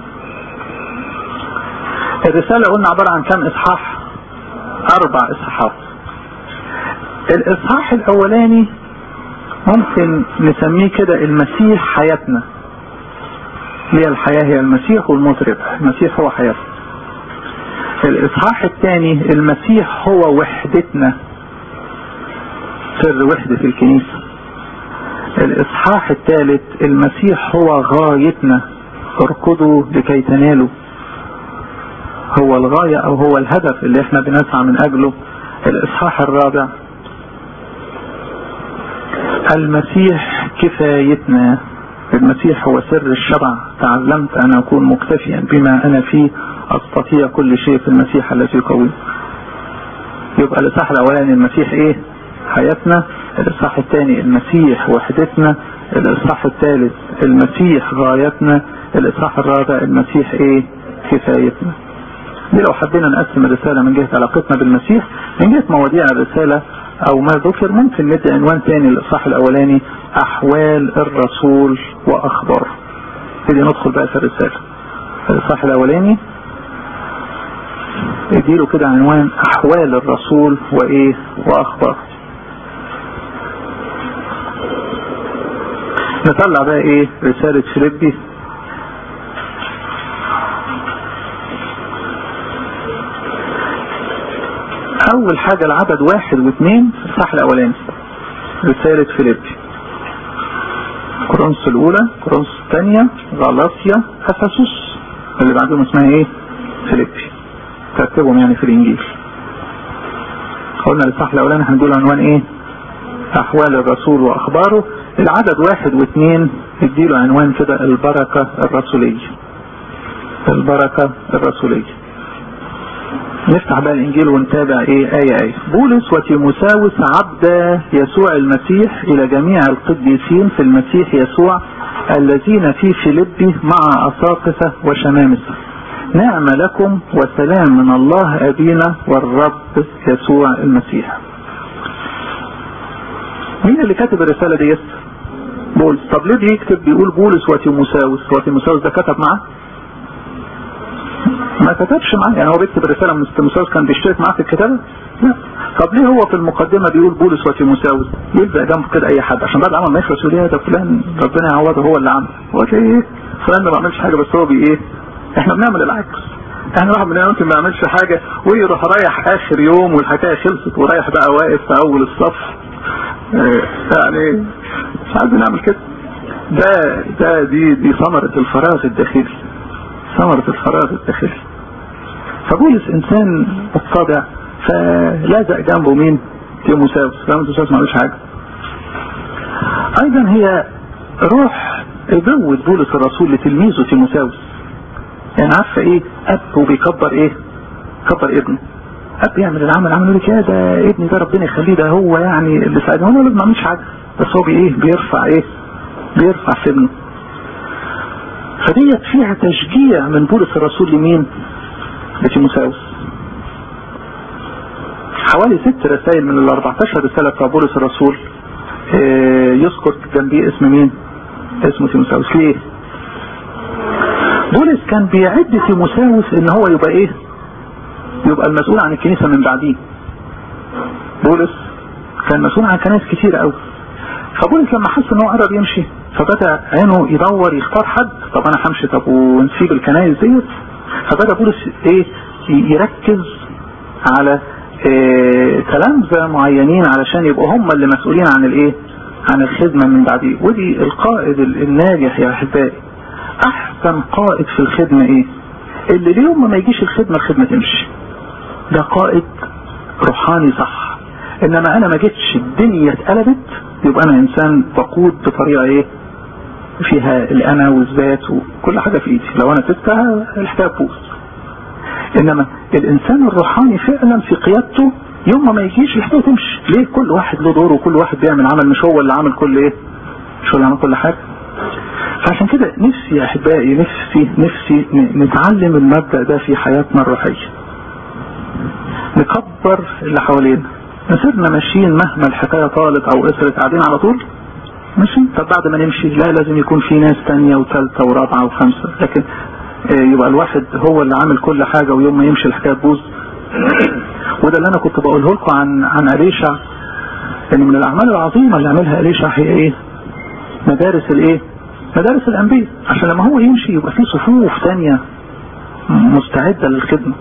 الرسالة قلنا عبارة عن كام اصحاح؟ اربع اصحاحات. الاصحاح الاولاني ممكن نسميه كده المسيح حياتنا. هي الحياة هي المسيح والموت ربح. المسيح هو حياتنا. الاصحاح الثاني المسيح هو وحدتنا، سر وحدة الكنيسة. الاصحاح الثالث المسيح هو غايتنا، اركضوا لكي تنالوا. هو الغاية او هو الهدف اللي احنا بنسعى من اجله. الاصحاح الرابع المسيح كفايتنا. المسيح هو سر الشبع. تعلمت ان اكون مكتفيا بما انا فيه، استطيع كل شيء في المسيح الذي يقويني. يبقى الاصحاح الاولاني المسيح ايه؟ حياتنا. الاصحاح الثاني المسيح وحدتنا. الاصحاح الثالث المسيح غايتنا. الاصحاح الرابع المسيح ايه؟ كفايتنا. دي لو حبينا نقسم الرسالة من جهة علاقتنا بالمسيح. من جهة مواضيع الرسالة او ما ذكر ممكن ندي عنوان تاني للاصحاح الاولاني: احوال الرسول واخباره. نبتدي ندخل بقى في الرسالة. الإصحاح الأولاني اديله كده عنوان أحوال الرسول وإيه وأخبار. نطلع بقى إيه رسالة فيليبي. أول حاجة العدد واحد واثنين في الإصحاح الأولاني رسالة فيليبي. كورنثوس الأولى، كورنثوس الثانية، غلاطيا، أفسس، اللي بعدهم اسمها إيه؟ فيليبي. ترتبهم يعني في الإنجيل. قلنا الإصحاح الأولاني هندول عنوان إيه؟ أحوال الرسول وأخباره. العدد واحد واثنين اديله عنوان كده البركة الرسولية. البركة الرسولية. نفتح بقى الإنجيل ونتابع إيه آية آية. بولس وتيموساوس عبد يسوع المسيح إلى جميع القديسين في المسيح يسوع الذين في فيليبي مع أساقفة وشمامسة. نعم لكم وسلام من الله أبينا والرب يسوع المسيح. مين اللي كاتب الرسالة دي؟ بولس. طب ليه بيكتب بيقول بولس وتيموساوس؟ وتيموساوس ده كتب معاه؟ ما كتبش معاه. يعني هو بيكتب الرسالة من تيموساوس كان بيشترك معاه في الكتابة؟ لا. طب ليه هو في المقدمة بيقول بولس وتيموساوس؟ يلزق جنبه كده أي حد عشان بعد عمل ما يخلص يقول ايه ده فلان ربنا يعوضه هو اللي عمل. هو ايه؟ فلان ما بيعملش حاجة بس هو بي ايه؟ احنا بنعمل العكس. احنا واحد مننا ممكن ما يعملش حاجة ويروح رايح آخر يوم والحكاية خلصت ورايح بقى واقف في أول الصف. يعني مش عايزين نعمل كده. ده ده دي دي ثمرة الفراغ الداخلي. ثمرة الفراغ الداخلي. فبولس انسان متطبع فلازق جنبه مين؟ تيموساوس. تيموساوس ما عملش حاجه. ايضا هي روح ابوة بولس الرسول لتلميذه تيموساوس. يعني عارفه ايه؟ اب وبيكبر ايه؟ كبر ابنه. اب يعمل العمل عمل لك يا ده ابني ده ربنا يخليه ده هو يعني اللي ساعدني. هو ما عملش حاجه بس هو بايه؟ بيرفع ايه؟ بيرفع في ابنه. فديت فيها تشجيع من بولس الرسول لمين؟ لتيموساوس. حوالي ست رسائل من ال أربعتاشر رسالة بتاع بولس الرسول يذكر جنبيه اسم مين؟ اسمه تيموساوس. ليه؟ بولس كان بيعد تيموساوس ان هو يبقى ايه؟ يبقى المسؤول عن الكنيسة من بعدين. بولس كان مسؤول عن كنائس كتير قوي. فبولس لما حس ان هو قرب يمشي فبدأ عينه يدور يختار حد. طب انا همشي طب ونسيب الكنائس ديت. فبدأ بولس ايه يركز على إيه تلامذة معينين علشان يبقوا هم اللي مسؤولين عن الايه عن الخدمة من بعديه. ودي القائد الناجح يا احبائي. احسن قائد في الخدمة ايه؟ اللي اليوم ما يجيش الخدمة الخدمة تمشي. ده قائد روحاني صح. انما انا ما جيتش الدنيا اتقلبت يبقى انا انسان بقود بطريقة ايه فيها الانا والذات وكل حاجة في ايدي. لو انا سبتها الحكاية تبوظ. انما الانسان الروحاني فعلا في قيادته يوم ما يجيش الحكاية تمشي. ليه؟ كل واحد له دور وكل واحد بيعمل عمل. مش هو اللي عمل كل ايه مش هو اللي عمل كل حاجة. فعشان كده نفسي يا احبائي نفسي نفسي نتعلم المبدأ ده في حياتنا الروحية. نكبر اللي حوالينا. نصيرنا ماشيين مهما الحكاية طالت او قصرت قاعدين على طول ماشي. طب بعد ما نمشي لا لازم يكون في ناس تانية وثالثة ورابعة وخمسة. لكن يبقى الواحد هو اللي عامل كل حاجة ويوم ما يمشي الحكاية تبوظ. وده اللي انا كنت بقوله لكم عن عن أليشع ان من الاعمال العظيمة اللي عملها أليشع هي ايه؟ مدارس الايه؟ مدارس الانبياء. عشان لما هو يمشي يبقى في صفوف تانية مستعدة للخدمة.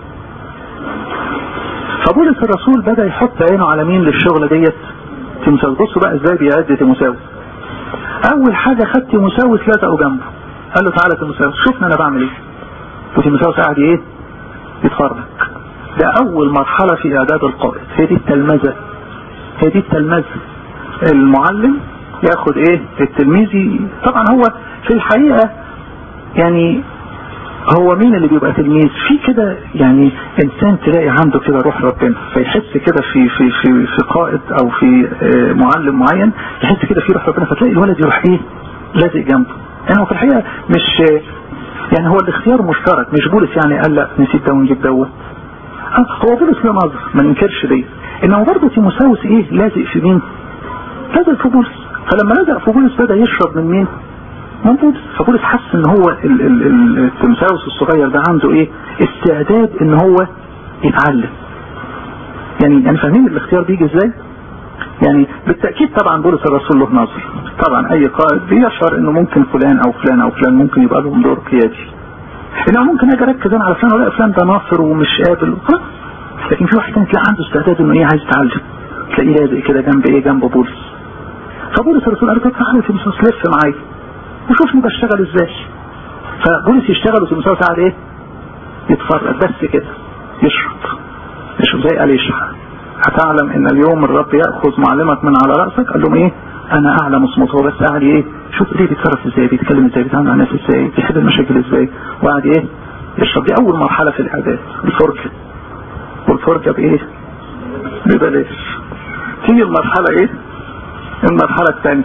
فبولس الرسول بدأ يحط عينه على مين للشغلة ديت؟ تيموساوس. بصوا بقى ازاي بيعد تيموساوس. اول حاجة خد تيموساوس لزقه جنبه. قال له تعالى تيموساوس شوفنا انا بعمل ايه. وتيموساوس قاعد ايه؟ يتفرج. ده اول مرحلة في اعداد القائد. هي دي التلمذة. هي دي التلمذة. المعلم ياخد ايه التلميذي. طبعا هو في الحقيقة يعني هو مين اللي بيبقى تلميذ في كده؟ يعني انسان تلاقي عنده كده روح ربنا فيحس كده في في في في قائد او في معلم معين يحس كده في روح ربنا فتلاقي الولد يروح ايه لازق جنبه. يعني هو في الحقيقة مش يعني هو الاختيار مشترك. مش بولس يعني قال لا نسيب ده ونجيب دوت. هو بولس له نظر ما ننكرش دي. انما برضه تيموساوس ايه لازق في مين؟ لازق في بولس. فلما لازق في بولس بدأ يشرب من مين؟ من بولس. فبولس حس ان هو التيموثاوس الصغير ده عنده ايه استعداد ان هو يتعلم. يعني يعني فاهمين الاختيار بيجي ازاي؟ يعني بالتأكيد طبعا بولس الرسول له نظر. طبعا اي قائد بيشعر انه ممكن فلان او فلان او فلان ممكن يبقى لهم دور قيادي. انه ممكن اجي اركز انا على فلان ولا فلان ده ناصر ومش قابل. لكن في واحد تاني تلاقي عنده استعداد انه ايه عايز يتعلم. تلاقيه لازق كده جنب ايه جنب بولس. فبولس الرسول قال له تعالى تيموثاوس لف معايا وشوفني بشتغل ازاي. فبولس يشتغل وتيموثاوس قاعد ايه يتفرج بس كده يشرب يشرب زي قال يشرب. هتعلم ان اليوم الرب ياخذ معلمك من على راسك. قال لهم ايه انا اعلم اسمه. هو بس قاعد ايه شوف ليه بيتصرف ازاي بيتكلم ازاي بيتعامل مع الناس ازاي بيحل المشاكل ازاي وقاعد ايه يشرب. دي اول مرحله في الاعداد الفرجه. والفرجه بايه ببلاش. تيجي المرحله ايه المرحله الثانيه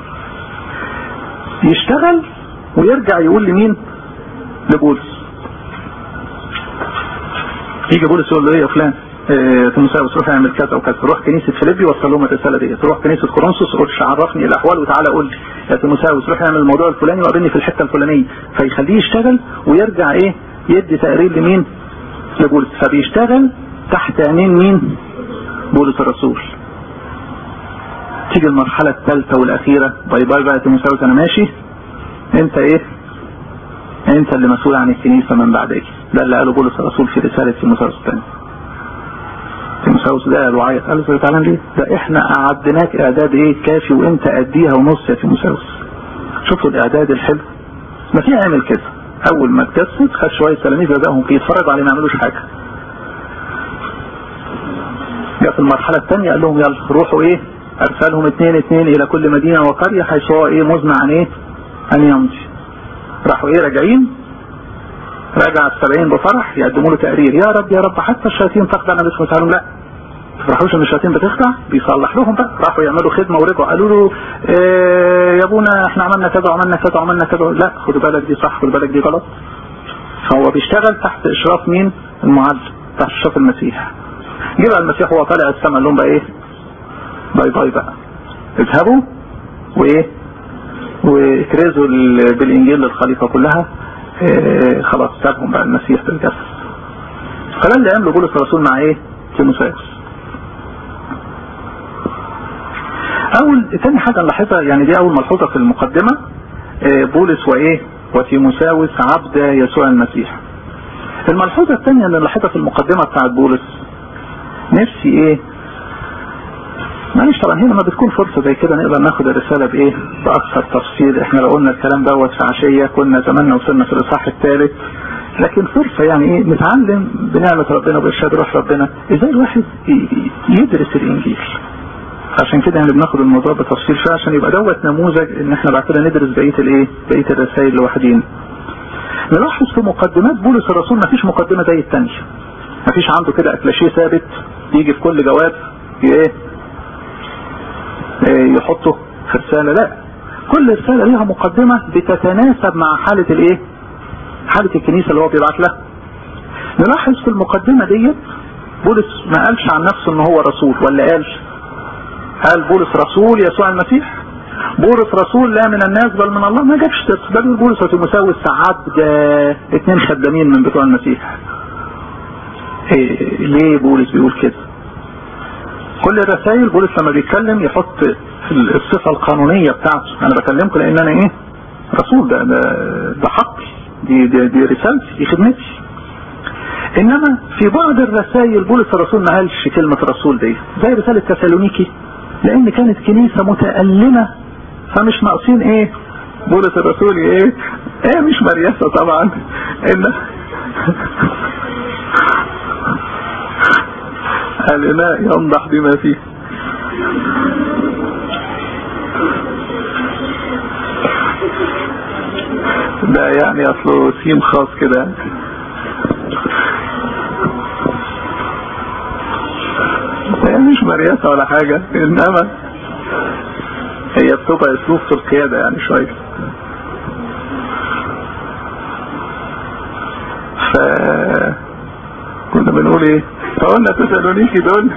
يشتغل ويرجع يقول لمين لبولس. يجي بولس يقول له ايه يا فلان تيموثاوس روح اعمل كذا وكذا. روح كنيسه فيليبي وصل لهم الرساله دي. تروح كنيسه كورنثوس قولش عرفني الاحوال وتعالى قول لي يا تيموثاوس روح اعمل الموضوع الفلاني وقابلني في الحته الفلانيه. فيخليه يشتغل ويرجع ايه يدي تقرير لمين لبولس. فبيشتغل تحت عينين مين بولس الرسول. تيجي المرحله الثالثه والاخيره باي باي بقى تيموثاوس انا ماشي انت ايه انت اللي مسؤول عن الكنيسه من بعد ايه. ده اللي قاله بولس الرسول في رساله تيموثاوس الثانيه. تيموثاوس ده قال وعيط قال له تعالى ليه ده احنا اعدناك اعداد ايه كافي وانت اديها ونص يا تيموثاوس. شوفوا الاعداد الحلو. ما في عامل كده اول ما اتجسد خد شويه تلاميذ بداهم فيه يتفرجوا عليه ما يعملوش حاجه. جاء في المرحله الثانيه قال لهم يلا روحوا ايه ارسلهم اثنين اثنين الى كل مدينه وقريه حيث هو ايه مزمع عن ايه ان يمضي. راحوا ايه راجعين رجع السبعين بفرح يقدموا له تقرير يا رب يا رب حتى الشياطين تخضع باسم تعالوا. لا تفرحوش ان الشياطين بتخضع بيصلح لهم بقى. راحوا يعملوا خدمه ورجعوا قالوا له ايه يا ابونا احنا عملنا كذا وعملنا كذا وعملنا كذا. لا خدوا بالك دي صح خدوا بالك دي غلط. فهو بيشتغل تحت اشراف مين المعلم تحت اشراف المسيح. جه بقى المسيح وهو طالع السماء قال لهم بقى ايه باي باي بقى اذهبوا وايه واكرزوا بالانجيل للخليقه كلها. إيه خلاص سابهم بقى المسيح بالجسد. فده اللي عمله بولس الرسول مع ايه تيموثاوس. اول تاني حاجه نلاحظها يعني دي اول ملحوظه في المقدمه إيه بولس وايه وتيموثاوس عبد يسوع المسيح. الملحوظه الثانيه اللي نلاحظها في المقدمه بتاعت بولس نفسي ايه معلش طبعا هنا ما بتكون فرصه زي كده نقدر ناخد الرساله بايه باكثر تفصيل. احنا لو قلنا الكلام دوت في عشيه كنا زماننا وصلنا في الاصحاح الثالث. لكن فرصه يعني ايه نتعلم بنعمه ربنا وبارشاد روح ربنا ازاي الواحد يدرس الانجيل. عشان كده يعني بناخد الموضوع بتفصيل شويه عشان يبقى دوت نموذج ان احنا بعد كده ندرس بقيه الايه بقيه الرسائل لوحدين. نلاحظ في مقدمات بولس الرسول ما فيش مقدمه زي الثانيه. ما فيش عنده كده اكلاشيه ثابت يجي في كل جواب ايه يحطه في رسالة. لا كل رسالة ليها مقدمة بتتناسب مع حالة الايه حالة الكنيسة اللي هو بيبعت لها. نلاحظ في المقدمة ديت بولس ما قالش عن نفسه ان هو رسول ولا قال قال بولس رسول يسوع المسيح. بولس رسول لا من الناس بل من الله. ما جابش ده بيقول بولس وتيموثاوس عبد اثنين خدامين من بتوع المسيح. إيه ليه بولس بيقول كده؟ كل الرسائل بولس لما بيتكلم يحط الصفة القانونية بتاعته. انا بكلمكم لان انا ايه رسول ده ده, ده حقي دي, دي, دي رسالتي دي خدمتي. انما في بعض الرسائل بولس الرسول ما قالش كلمة رسول دي زي رسالة تسالونيكي لان كانت كنيسة متألمة فمش ناقصين ايه بولس الرسول ايه ايه مش مريسة طبعا ان الإناء ينضح بما فيه. ده يعني اصله سيم خاص كده يعني مش مريسة ولا حاجة انما هي بتبقى اسلوب في القيادة يعني شوية. ف كنا بنقول ايه فقلنا تسالونيكي دول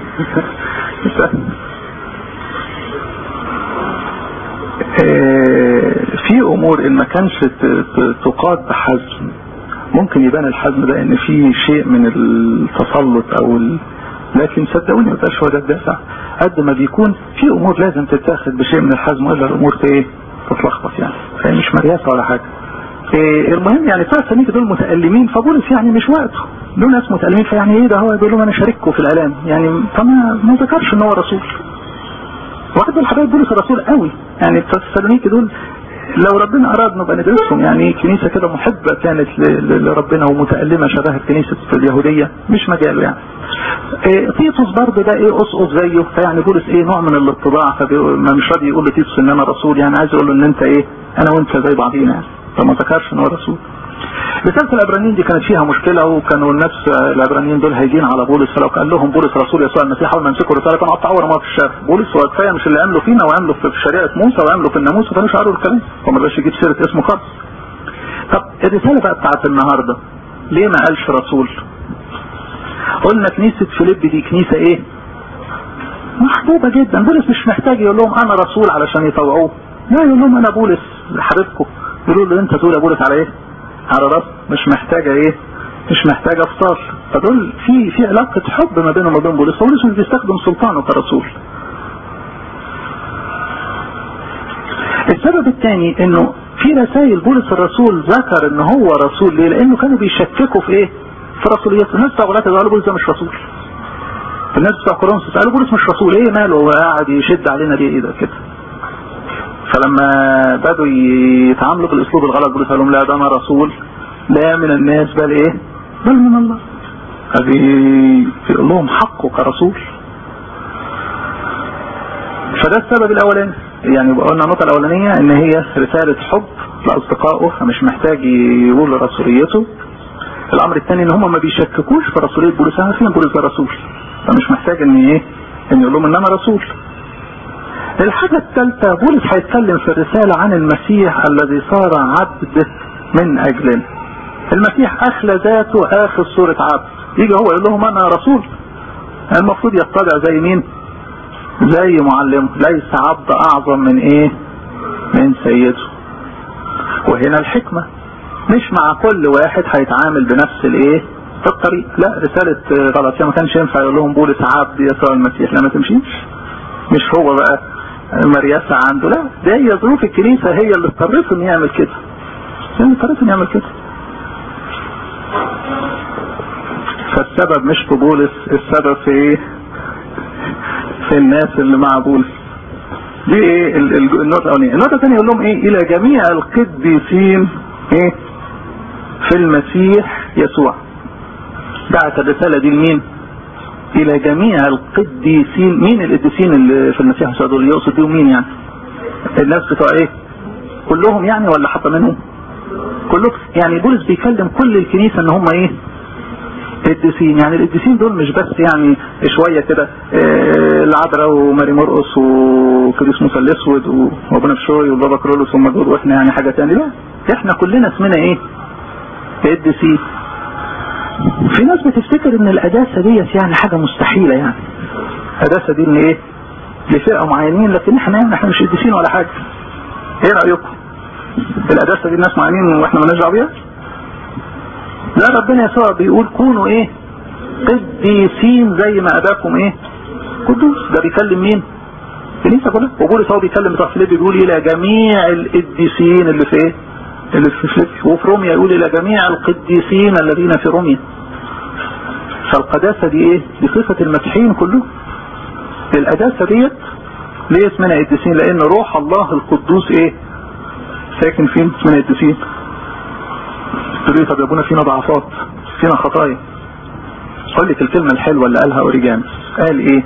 في في امور ان ما كانش تقاد بحزم ممكن يبان الحزم ده ان في شيء من التسلط او ال... لكن صدقوني ما بقاش هو ده الدافع قد ما بيكون في امور لازم تتاخد بشيء من الحزم والا الامور ايه تتلخبط يعني فهي مش مرياسه ولا حاجه. إيه المهم يعني بتوع السنيك دول متألمين فبولس يعني مش وقته دول ناس متألمين فيعني ايه ده هو يقول لهم انا شارككم في الالام يعني فما ما ذكرش ان هو رسول. واحد من الحبايب بولس الرسول قوي يعني بتوع السنيك دول لو ربنا اراد نبقى ندرسهم يعني كنيسه كده محبه كانت لربنا ومتألمه شبه كنيسه اليهوديه مش مجاله يعني. إيه تيتوس برضه ده ايه اسقط زيه فيعني بولس ايه نوع من الاتضاع فما مش راضي يقول لتيتوس ان انا رسول يعني عايز يقول له ان انت ايه انا وانت زي بعضينا يعني فما ذكرش ان هو رسول. رساله العبرانيين دي كانت فيها مشكله وكانوا الناس العبرانيين دول هيجين على بولس فلو قال لهم بولس رسول يسوع المسيح اول ما مسكوا الرساله كانوا قطعوا ورا في الشارع بولس هو كفايه مش اللي عملوا فينا وعملوا في شريعه موسى وعملوا في الناموس فكانوا قالوا الكلام وما رضاش يجيب سيره اسمه خالص. طب الرساله بقى بتاعت النهارده ليه ما قالش رسول؟ قلنا كنيسه فيليبي دي كنيسه ايه؟ محبوبه جدا بولس مش محتاج يقول لهم انا رسول علشان يطوعوه لا يقول لهم انا بولس حبيبكم يقولوا له انت تقول يا بولس على ايه؟ على راس مش محتاجه ايه؟ مش محتاجه افصال فدول في في علاقه حب ما بينهم وبين بولس بولس مش بيستخدم سلطانه كرسول. السبب الثاني انه في رسائل بولس الرسول ذكر ان هو رسول ليه؟ لانه كانوا بيشككوا في ايه؟ في رسوليته. الناس بتوع غلاطيا قالوا بولس ده مش رسول. الناس بتوع كورنثوس قالوا بولس مش رسول ايه ماله هو قاعد يشد علينا ليه ايه ده كده. فلما بدوا يتعاملوا بالاسلوب الغلط بولس قال لهم لا ده انا رسول لا من الناس بل ايه؟ بل من الله. هذه يقول لهم حقه كرسول. فده السبب الاولاني يعني قلنا النقطه الاولانيه ان هي رساله حب لاصدقائه فمش محتاج يقول رسوليته. الامر الثاني ان هم ما بيشككوش في رسوليه بولس عارفين بولس ده رسول فمش محتاج ان ايه ان يقول لهم ان انا رسول. الحاجه الثالثه بولس هيتكلم في الرساله عن المسيح الذي صار عبد من اجلنا. المسيح اخلى ذاته اخذ صوره عبد يجي هو يقول لهم انا رسول المفروض يتبع زي مين؟ زي معلم ليس عبد اعظم من ايه؟ من سيده. وهنا الحكمه مش مع كل واحد هيتعامل بنفس الايه الطريق لا رساله غلطيه ما كانش ينفع يقول لهم بولس عبد يسوع المسيح لا ما تمشيش مش هو بقى مرياسة عنده لا ده هي ظروف الكنيسه هي اللي اضطرته انه يعمل كده هي اللي اضطرته انه يعمل كده. فالسبب مش في بولس السبب في ايه؟ في الناس اللي مع بولس. دي ايه النقطه الاولانيه. النقطه الثانيه يقول لهم ايه؟ الى جميع القديسين ايه في المسيح يسوع. بعت الرساله دي لمين؟ الى جميع القديسين. مين القديسين اللي في المسيح يسوع دول يقصد بيهم مين يعني؟ الناس بتوع ايه؟ كلهم يعني ولا حتى منهم؟ كلهم يعني بولس بيكلم كل الكنيسه ان هم ايه؟ قديسين. يعني القديسين دول مش بس يعني شويه كده إيه العذراء وماري مرقس وقديس موسى الاسود وابونا بشوي والبابا كرولوس هم دول واحنا يعني حاجه ثانيه لا احنا كلنا اسمنا ايه؟ قديسين. في ناس بتفتكر ان القداسه ديت يعني حاجه مستحيله يعني القداسه دي ان ايه؟ لفئه معينين لكن احنا يعني احنا مش قديسين ولا حاجه. ايه رايكم؟ القداسه دي الناس معينين واحنا مالناش دعوه بيها؟ لا ربنا يسوع بيقول كونوا ايه؟ قديسين زي ما اباكم ايه؟ قدوس. ده بيكلم مين؟ الكنيسه كلها. وبولس هو بيكلم بتاع فيليبي بيقول الى جميع القديسين اللي في ايه؟ اللي في فيليبي. وفي روميا يقول الى جميع القديسين الذين في روميا. فالقداسه دي ايه؟ دي صفه المسيحيين كلهم. القداسه ديت ليه اسمنا قديسين؟ لان روح الله القدوس ايه؟ ساكن فين؟ اسمنا قديسين. تقول طب يا ابونا فينا ضعفات فينا خطايا. قال لك الكلمه الحلوه اللي قالها اوريجانوس قال ايه؟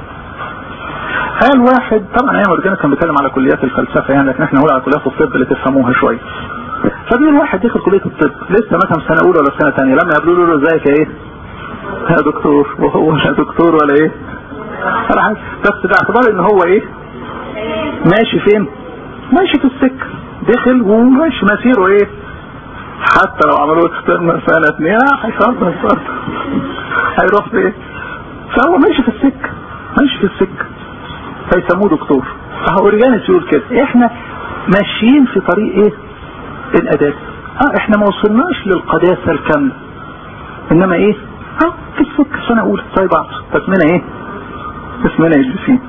قال واحد طبعا ايام اوريجانوس كان بيتكلم على كليات الفلسفه يعني لكن احنا نقول على كليات الطب اللي تفهموها شويه. فبيقول واحد دخل كليه الطب لسه مثلا سنه اولى ولا سنه ثانيه لما يقابلوا له ازيك ايه؟ يا دكتور وهو لا دكتور ولا ايه؟ ولا حاجه بس باعتبار ان هو ايه؟ ماشي فين؟ ماشي في السكه دخل وماشي مسيره ايه؟ حتى لو عملوا اكسترنال سنه اثنين هيصاب هيروح فين؟ فهو ماشي في السكه ماشي في السكه فيسموه دكتور. فاوريجانوس يقول كده احنا ماشيين في طريق ايه القداسة. اه احنا ما وصلناش للقداسة الكاملة، انما ايه اه في السكة سنة اولى زي بعض. اسمنا ايه اسمنا قديسين.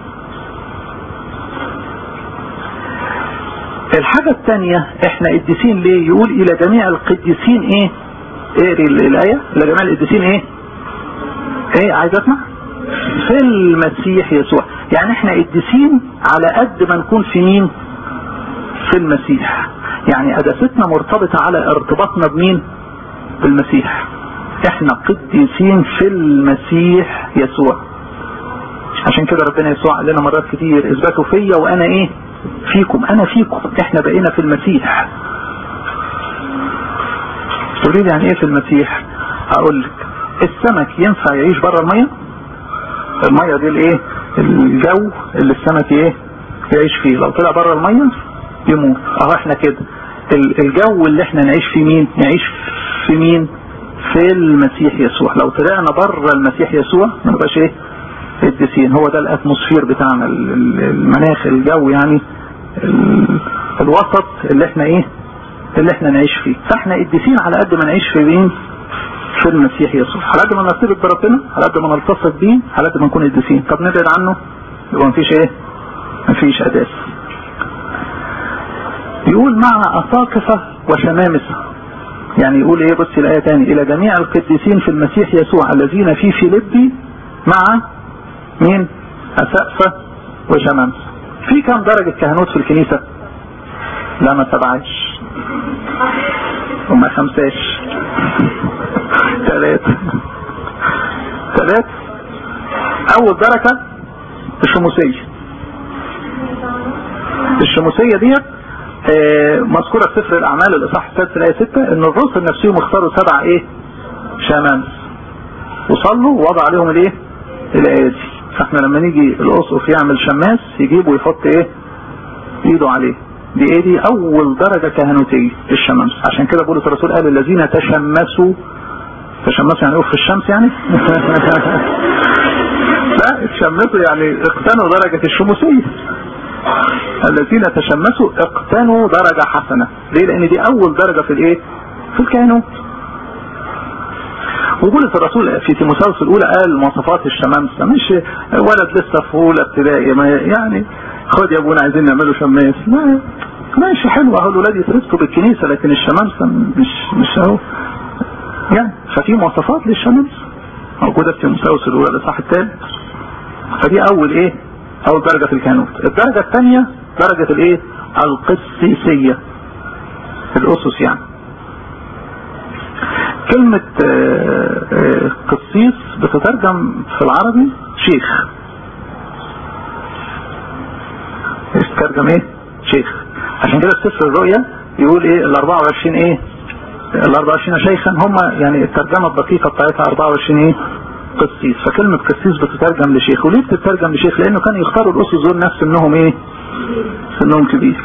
الحاجة الثانية احنا قديسين ليه؟ يقول الى جميع القديسين ايه اقري الآية، الى جميع القديسين ايه ايه عايز اسمع في المسيح يسوع. يعني احنا قديسين على قد ما نكون في مين في المسيح. يعني قداستنا مرتبطة على ارتباطنا بمين بالمسيح. احنا قديسين في المسيح يسوع. عشان كده ربنا يسوع قال لنا مرات كتير اثبتوا فيا وانا ايه فيكم. انا فيكم، احنا بقينا في المسيح. تريد يعني ايه في المسيح؟ اقول لك السمك ينفع يعيش بره المية؟ المية دي الايه الجو اللي السمك ايه يعيش فيه. لو طلع بره المية يموت. اهو احنا كده الجو اللي احنا نعيش في مين نعيش في مين في المسيح يسوع. لو طلعنا بره المسيح يسوع ما نبقاش ايه قديسين. هو ده الاتموسفير بتاعنا، المناخ الجو يعني الوسط اللي احنا ايه اللي احنا نعيش فيه. فاحنا قديسين على قد ما نعيش في مين في المسيح يسوع. على قد ما نرتبط بربنا، على قد ما نلتصق بيه، على قد ما نكون قديسين. طب نبعد عنه يبقى مفيش ايه مفيش قداسة. يقول مع أساقفة وشمامسة. يعني يقول ايه بصي الآية تاني الى جميع القديسين في المسيح يسوع الذين في فيليبي مع مين أساقفة وشمامسة. في كم درجة كهنوت في الكنيسة؟ لا ما سبعاش وما خمساش ثلاثة ثلاثة. اول درجة الشموسية. الشموسية دي آه مذكورة في سفر الاعمال الاصحاح السادس الايه ستة ان الرسل نفسهم اختاروا سبع ايه شمامس وصلوا ووضع عليهم الايه الايادي. فاحنا لما نيجي الاسقف يعمل شماس يجيب ويحط ايه ايده عليه. دي ايه دي اول درجة كهنوتية الشمامس. عشان كده بولس الرسول قال الذين تشمسوا. تشمسوا يعني في الشمس يعني لا تشمسوا يعني اقتنوا درجة الشموسية. الذين تشمسوا اقتنوا درجة حسنة. ليه؟ لان دي اول درجة في الايه في الكهنوت. وبولس الرسول في تيموثاوس الاولى قال مواصفات الشمامسة مش ولد لسه في اولى ابتدائي يعني خد يا ابونا عايزين نعمله شماس. لا ماشي حلو اهو الولاد يتربطوا بالكنيسة، لكن الشمامسة مش مش اهو يعني. ففي مواصفات للشمامسة موجودة في تيموثاوس الاولى الاصحاح الثالث. فدي اول ايه اول درجة في الكهنوت. الدرجة الثانية درجة الايه القسيسية الاسس. يعني كلمة قسيس بتترجم في العربي شيخ. بتترجم ايه شيخ. عشان كده في سفر الرؤيا يقول ايه ال أربعة وعشرين ايه ال أربعة وعشرين شيخا هم يعني الترجمة الدقيقة بتاعتها أربعة وعشرين ايه قسيس. فكلمة قسيس بتترجم لشيخ. وليه بتترجم لشيخ؟ لانه كانوا يختاروا الاسس دول نفس انهم ايه سنهم كبير.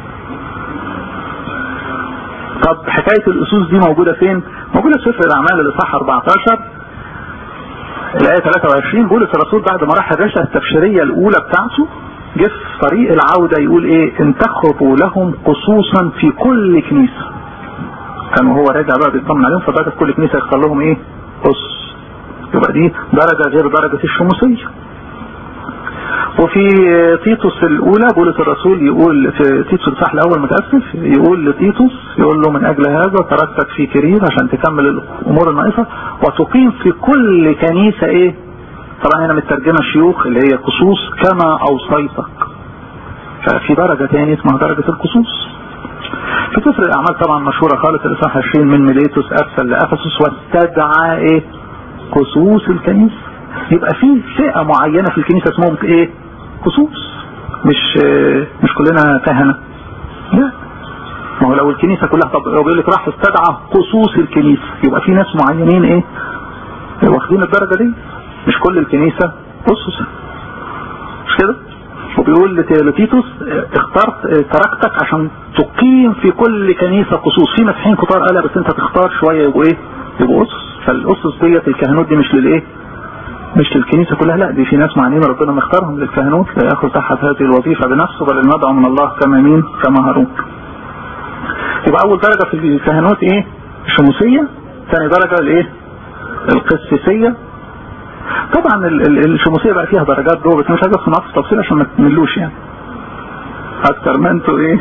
طب حكاية الاسس دي موجودة فين؟ موجودة في سفر الاعمال الاصحاح أربعة عشر الايه ثلاثة وعشرين. بولس الرسول بعد ما راح الرحلة التبشيرية الاولى بتاعته جه في طريق العودة يقول ايه انتخبوا لهم قصوصا في كل كنيسة. كانوا هو راجع بقى بيطمن عليهم فبدأ في كل كنيسة يختار لهم ايه قص. يبقى دي درجة غير درجة الشموسية. وفي تيتوس الاولى بولس الرسول يقول في تيتوس الصح الاول متأسف يقول لتيتوس يقول له من اجل هذا تركتك في كرير عشان تكمل الامور الناقصة وتقيم في كل كنيسة ايه. طبعا هنا مترجمة شيوخ اللي هي قصوص كما اوصيتك. ففي درجة تاني اسمها درجة القصوص. في سفر الاعمال طبعا مشهورة خالص الاصحاح عشرين من ميليتوس ارسل لافسس واستدعى ايه قصوص الكنيسة. يبقى في فئة معينة في الكنيسة اسمهم ايه قصوص. مش مش كلنا كهنة لا. ما هو لو الكنيسة كلها طب لو بيقول لك راح استدعى قصوص الكنيسة يبقى في ناس معينين ايه واخدين الدرجة دي. مش كل الكنيسة قصص مش كده. وبيقول لتيتوس اخترت تركتك عشان تقيم في كل كنيسة قصوص. في مسيحيين كتار قال بس انت تختار شوية يبقوا ايه يبقوا قصص. فالقصص ديت الكهنوت دي مش للايه مش للكنيسة كلها، لا دي في ناس معنيين ربنا مختارهم للكهنوت لا يأخذ تحت هذه الوظيفة بنفسه بل المدعو من الله كما مين كما هارون. يبقى أول درجة في الكهنوت إيه؟ الشموسية. ثاني درجة الإيه؟ القسيسية. طبعا الشموسية بقى فيها درجات جوه بس مش عايز أدخل معاك في التفصيل عشان ما تملوش يعني أكتر ما أنتوا إيه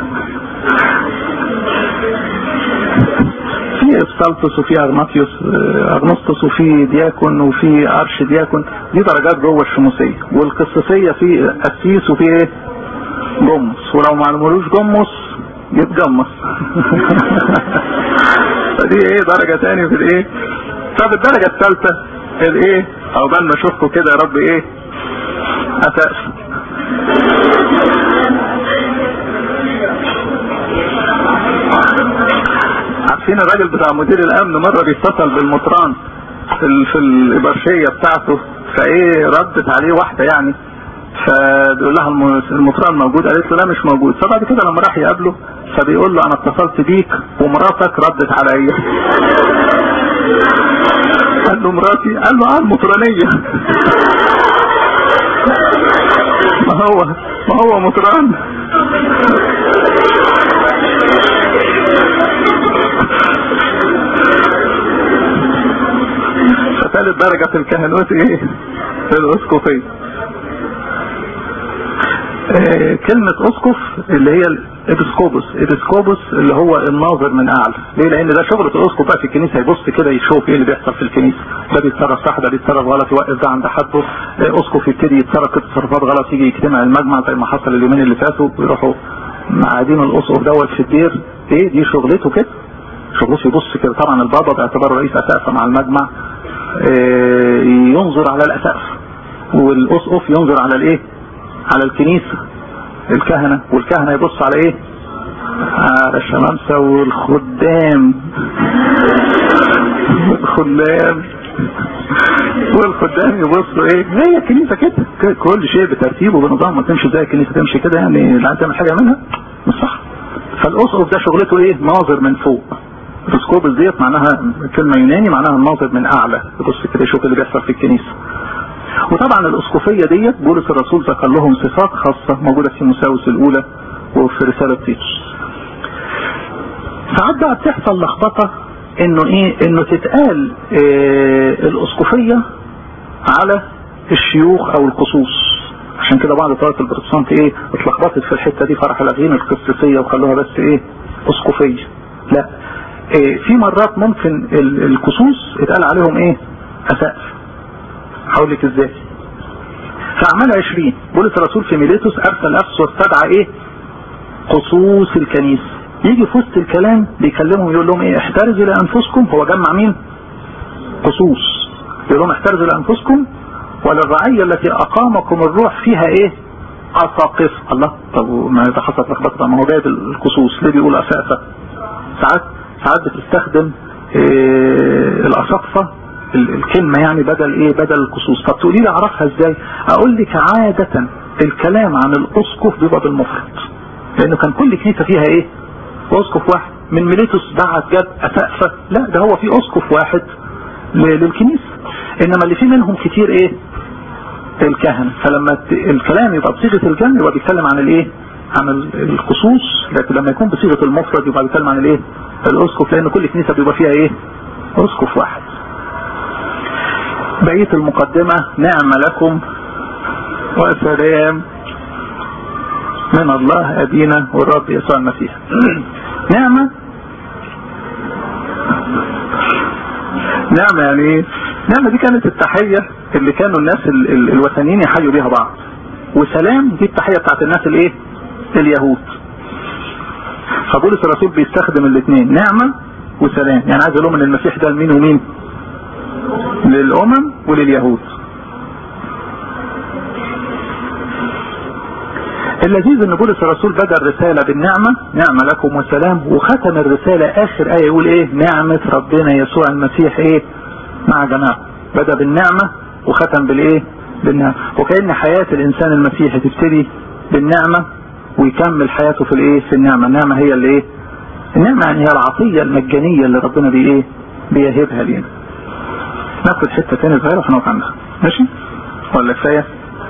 في ابسالتوس وفي اغناطيوس اغنسطس وفي دياكون وفي ارش دياكون، دي درجات جوه الشموسيه. والقسيسيه في قسيس وفي ايه جمص، ولو ما عملوش جمص يتجمص فدي ايه درجه ثانيه في الايه. طب الدرجه الثالثه الايه عقبال ما اشوفكم كده يا رب ايه اساس. عارفين الراجل بتاع مدير الامن مره بيتصل بالمطران في, في الابرشيه بتاعته، فايه ردت عليه واحده يعني فبيقول لها المطران موجود، قالت له لا مش موجود. فبعد كده لما راح يقابله فبيقول له انا اتصلت بيك ومراتك ردت عليا. قال له مراتي؟ قال له اه المطرانيه. ما هو ما هو مطران. ثالث درجة في الكهنوت ايه؟ في الاسقفية. اه كلمة اسقف اللي هي الابسكوبوس، الابسكوبوس اللي هو الناظر من اعلى. ليه؟ لان ده شغلة الاسقف بقى في الكنيسة، يبص كده يشوف ايه اللي بيحصل في الكنيسة، ده بيتصرف صح ده بيتصرف غلط يوقف ده عند حده. اه اسقف يبتدي يتصرف كده تصرفات غلط يجي يجتمع المجمع زي ما حصل اليومين اللي فاتوا ويروحوا معادين الاسقف دوت في الدير. ايه دي شغلته كده، شغلته يبص كده. طبعا البابا باعتباره رئيس اسقفة مع المجمع اه ينظر على الاسقف، والاسقف ينظر على الايه على الكنيسة الكهنة، والكهنة يبص على ايه على الشمامسة والخدام والخدام والخدام يبصوا ايه. هي الكنيسة كده كل شيء بترتيبه بنظام، ما تمشي زي الكنيسة تمشي كده يعني اللي عايز تعمل حاجة منها مش صح. فالاسقف ده شغلته ايه ناظر من فوق. الاسكوبس ديت معناها كلمة يوناني معناها الناظر من اعلى، يبص كده يشوف اللي بيحصل في الكنيسة. وطبعا الاسقفية ديت بولس الرسول ذكر لهم صفات خاصة موجودة في تيموثاوس الاولى وفي رسالة تيتوس. ساعات بقى بتحصل لخبطة انه ايه انه تتقال إيه الاسقفية على الشيوخ او الخصوص. عشان كده بعض طوائف البروتستانت ايه اتلخبطت في الحتة دي فرح لاغين القسيسية وخلوها بس ايه اسقفية. لا إيه في مرات ممكن الخصوص اتقال عليهم ايه اسقف. هقول لك ازاي. في اعمال عشرين بولس الرسول في ميليتوس ارسل نفسه واستدعى ايه خصوص الكنيسة. يجي في وسط الكلام بيكلمهم يقول لهم ايه احترزوا لانفسكم. هو جمع مين خصوص، يقول لهم احترزوا لانفسكم وللرعية التي اقامكم الروح فيها ايه اساقفة. الله طب ما ده حصلت لخبطه، ما هو جايب الخصوص ليه بيقول اساقفة؟ ساعات ساعات بتستخدم إيه الاساقفة الكلمة يعني بدل ايه بدل الخصوص. طب تقولي لي اعرفها ازاي؟ اقول لك عادة الكلام عن الاسقف بيبقى بالمفرد، لانه كان كل كنيسة فيها ايه اسقف واحد. من ميليتوس بعد جاب اسقفة؟ لا ده هو في اسقف واحد للكنيسة، انما اللي فيه منهم كتير ايه الكهنة. فلما الكلام يبقى بصيغة الجمع يبقى بيتكلم عن الايه عن الخصوص، لكن لما يكون بصيغة المفرد يبقى بيتكلم عن الايه الاسقف، لان كل كنيسة بيبقى فيها ايه اسقف واحد. بقية المقدمة نعم لكم وسلام من الله أبينا والرب يسوع المسيح. نعمة نعمة يعني ايه؟ نعمة دي كانت التحية اللي كانوا الناس ال ال الوثنيين يحيوا بيها بعض، وسلام دي التحية بتاعت الناس الايه اليهود. فبولس الرسول بيستخدم الاثنين نعمة وسلام، يعني عايز يقول ان المسيح ده لمين ومين؟ للأمم ولليهود. اللذيذ ان بولس الرسول بدأ الرسالة بالنعمة نعمة لكم وسلام، وختم الرسالة اخر آية يقول ايه نعمة ربنا يسوع المسيح ايه مع جماعه. بدأ بالنعمة وختم بالايه بالنعمة، وكأن حياة الانسان المسيحي تبتدي بالنعمة ويكمل حياته في الايه في النعمة. النعمة هي اللي ايه النعمة يعني هي العطية المجانية اللي ربنا بايه بيهبها لنا. ناخد حتة تانية صغيرة ونقف عنها. ماشي ولا كفايه؟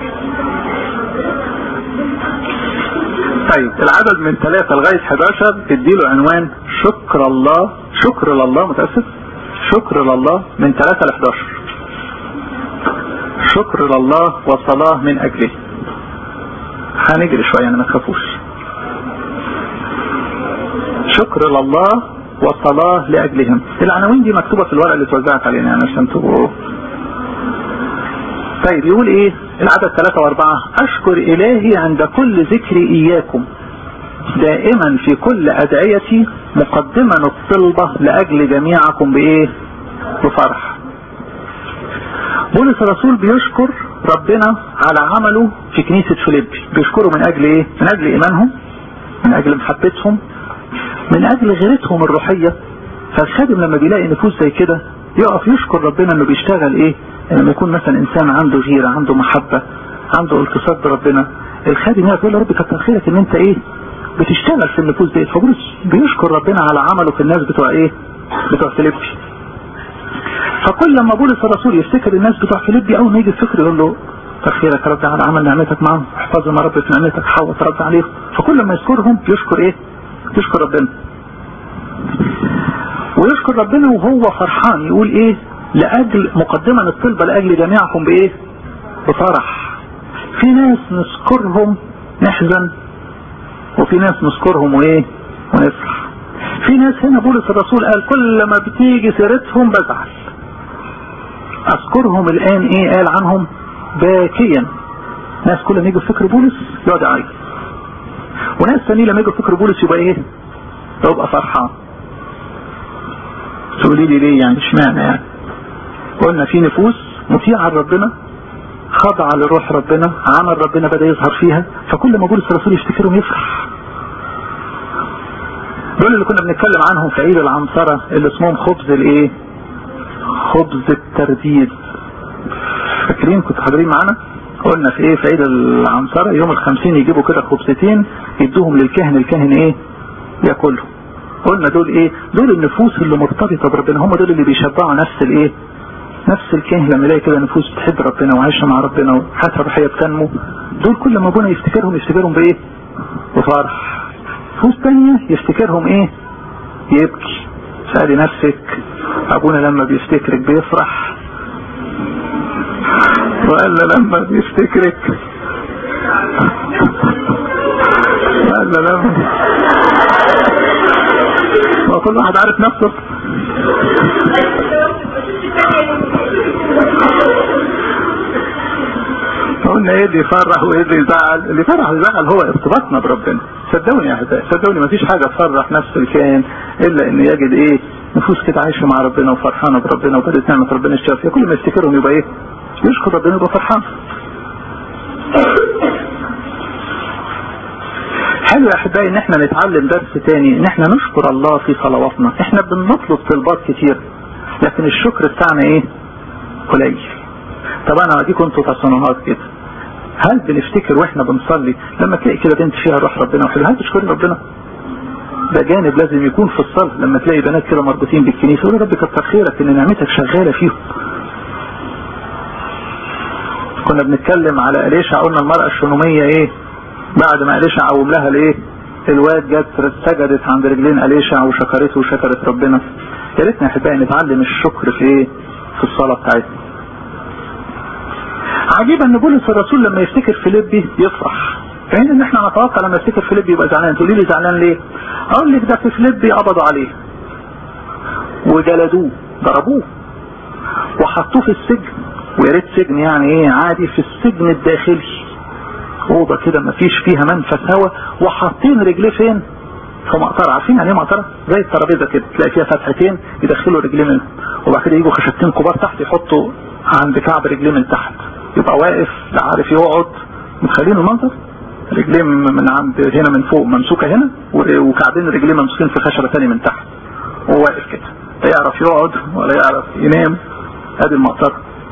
طيب العدد من ثلاثة لغاية حداشر اديله عنوان شكر الله، شكر لله متأسف، شكر لله من ثلاثة ل حداشر، شكر لله وصلاة من أجله. هنجري شوية أنا ما تخافوش. شكر لله وصلاة لأجلهم. العناوين دي مكتوبة في الورقة اللي توزعت علينا يعني عشان تبقوا. طيب يقول ايه العدد ثلاثة واربعة؟ اشكر الهي عند كل ذكر اياكم دائما في كل ادعيتي مقدما الطلبة لاجل جميعكم بايه؟ بفرح. بولس الرسول بيشكر ربنا على عمله في كنيسة فيليبي. بيشكره من اجل ايه؟ من اجل ايمانهم، من اجل محبتهم، من اجل غيرتهم الروحية. فالخادم لما بيلاقي نفوس زي كده يقف يشكر ربنا انه بيشتغل ايه؟ لما يكون مثلا انسان عنده غيرة، عنده محبة، عنده التصاق بربنا، الخادم يقول يا رب كتر خيرك ان انت ايه بتشتغل في النفوس دي. فبولس بيشكر ربنا على عمله في الناس بتوع ايه؟ بتوع فيليبي. فكل لما بولس الرسول يفتكر الناس بتوع فيليبي اول ما يجي الفكر يقول له كتر خيرك يا رب على عمل نعمتك معهم، احفظهم يا رب في نعمتك، حاول ترد عليهم. فكل لما يذكرهم يشكر ايه؟ يشكر ربنا. ويشكر ربنا وهو فرحان يقول ايه؟ لأجل مقدما الطلبة لأجل جميعكم بإيه؟ بفرح. في ناس نذكرهم نحزن، وفي ناس نذكرهم وإيه؟ ونفرح. في ناس هنا بولس الرسول قال كل ما بتيجي سيرتهم بزعل. أذكرهم الآن إيه قال عنهم؟ باكيا. ناس كل ما يجوا فكر بولس يقعد يعيط، وناس ثانية لما يجوا فكر بولس يبقى إيه؟ يبقى فرحان. تقولي لي ليه يعني؟ اشمعنى يعني؟ قلنا في نفوس مطيعة لربنا، خضع لروح ربنا، عمل ربنا بدأ يظهر فيها، فكل ما بولس الرسول يفتكرهم يفرح. دول اللي كنا بنتكلم عنهم في عيد العنصرة اللي اسمهم خبز الايه؟ خبز الترديد. فاكرين كنتوا حاضرين معانا؟ قلنا في ايه في عيد العنصرة يوم الخمسين يجيبوا كده خبزتين يدوهم للكاهن، الكاهن ايه؟ ياكلهم. قلنا دول ايه؟ دول النفوس اللي مرتبطة بربنا، هم دول اللي بيشبعوا نفس الايه؟ نفس الكاهن لما يلاقي كده نفوس بتحب ربنا وعايشه مع ربنا وحياتها الروحيه بتنمو. دول كل ما ابونا يفتكرهم يفتكرهم بايه؟ بفرح. نفوس ثانيه يفتكرهم ايه؟ يبكي. سألي نفسك ابونا لما بيفتكرك بيفرح ولا لما بيفتكرك ولا لما وكل واحد عارف نفسه. قلنا ايه اللي يفرح وايه اللي يزعل؟ اللي يفرح ويزعل هو ارتباطنا بربنا. صدقوني يا احبائي، صدقوني مفيش حاجه تفرح نفس الكائن الا ان يجد ايه؟ نفوس كده عايشه مع ربنا وفرحانه بربنا وبدت نعمه ربنا الشافيه فيها. كل ما يفتكرهم يبقى ايه؟ يشكر ربنا يبقى فرحان. حلو يا احبائي ان احنا نتعلم درس تاني، ان احنا نشكر الله في صلواتنا. احنا بنطلب طلبات كتير لكن الشكر بتاعنا ايه؟ قليل. طب انا اديكم انتوا تصنيعات كده، هل بنفتكر واحنا بنصلي لما تلاقي كده بنت فيها روح ربنا وحلوه هل تشكري ربنا؟ ده جانب لازم يكون في الصلاه. لما تلاقي بنات كده مربوطين بالكنيسه قول يا رب كتر خيرك ان نعمتك شغاله فيهم. كنا بنتكلم على أليشع، قلنا المرأة الشنومية ايه؟ بعد ما أليشع قوم لها الايه؟ الواد جت سجدت عند رجلين أليشع وشكرته وشكرت ربنا. يا ريتنا يا احبائي نتعلم الشكر في ايه؟ في الصلاه بتاعتنا. عجيب ان بولس الرسول لما يفتكر فيليبي يفرح، فين ان احنا نتوقع لما يفتكر فيليبي يبقى زعلان. تقولي لي زعلان ليه؟ اقول لك ده في فيليبي قبضوا عليه وجلدوه ضربوه وحطوه في السجن، ويا ريت سجن يعني ايه عادي، في السجن الداخلي اوضه كده ما فيش فيها منفس هوا، وحاطين رجليه فين؟ في مقطره. عارفين يعني ايه مقطره؟ زي الترابيزه كده تلاقي فيها فتحتين يدخلوا رجليه منهم، وبعد كده يجوا خشبتين كبار تحت يحطوا عند كعب رجليه من تحت، يبقى واقف لا عارف يقعد. متخيلين المنظر؟ رجليه من عند هنا من فوق ممسوكه هنا، وكعبين رجليه ممسوكين في خشبه ثانيه من تحت، وهو واقف كده لا يعرف يقعد ولا يعرف ينام. ادي المقطره.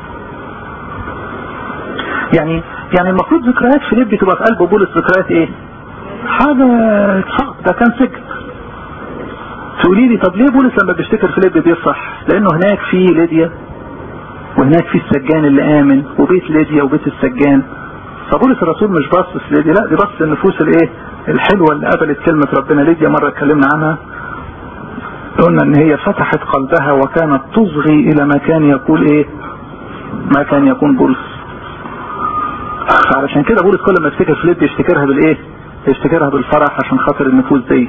يعني يعني المفروض ذكريات فيليبي تبقى في قلب بولس ذكريات ايه؟ حاجه صعب، ده كان سجن. تقولي لي طب ليه بولس لما بيفتكر فيليبي بيفرح؟ لانه هناك في ليديا وهناك في السجان اللي آمن وبيت ليديا وبيت السجان. فبولس الرسول مش باصص ليديا، لا دي بص النفوس الايه الحلوة اللي قبلت كلمة ربنا. ليديا مرة اتكلمنا عنها قلنا ان هي فتحت قلبها وكانت تصغي الى ما كان يقول ايه ما كان يكون بولس. فعلشان كده بولس كل ما يفتكر في ليديا يفتكرها بالايه يفتكرها بالفرح عشان خاطر النفوس دي.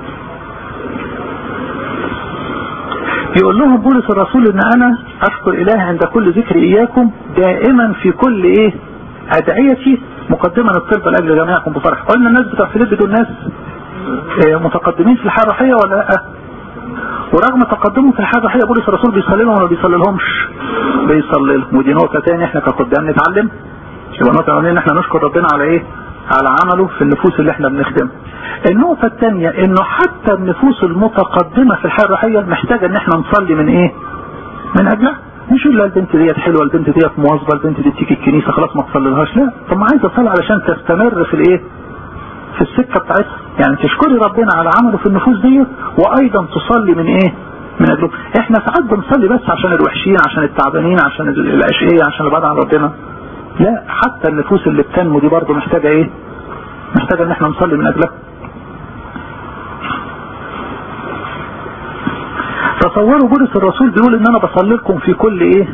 يقول لهم بولس الرسول ان انا اشكر اله عند كل ذكر اياكم دائما في كل ايه ادعيتي مقدما الطلب لاجل جميعكم بفرح. قلنا الناس بتوع فيليبي دول ناس متقدمين في الحياه الروحيه ولا لا؟ ورغم تقدمهم في الحياه الروحيه بولس الرسول بيصلي لهم ولا بيصلي لهمش؟ بيصلي لهم. ودي نقطه ثانيه احنا كقدام نتعلم. يبقى النقطه الاولانيه ان احنا نشكر ربنا على ايه؟ على عمله في النفوس اللي احنا بنخدمها. النقطه الثانيه انه حتى النفوس المتقدمه في الحياه الروحيه محتاجه ان احنا نصلي من ايه؟ من اجلها. مش الا البنت ديت حلوه، البنت ديت مواظبه، البنت دي تيجي الكنيسه خلاص ما تصليلهاش، لا. طب ما عايزه تصلي علشان تستمر في الايه؟ في السكه بتاعتها. يعني تشكري ربنا على عمله في النفوس ديت وايضا تصلي من ايه؟ من اجله. احنا ساعات بنصلي بس عشان الوحشين، عشان التعبانين، عشان الاشقياء، عشان اللي بعد عن ربنا. لا، حتى النفوس اللي بتنمو دي برضه محتاجه ايه؟ محتاجه ان احنا نصلي من اجلها. تصوروا بولس الرسول بيقول ان انا بصلي لكم في كل ايه؟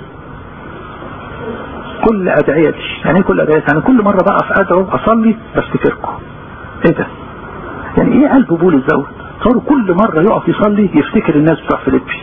كل ادعيتي. يعني ايه كل ادعيتي؟ يعني كل مره بقى في ادعو اصلي بفتكركم. ايه ده؟ يعني ايه قلب بولس دوت؟ تصوروا كل مره يقف يصلي يفتكر الناس بتوع فيليبي.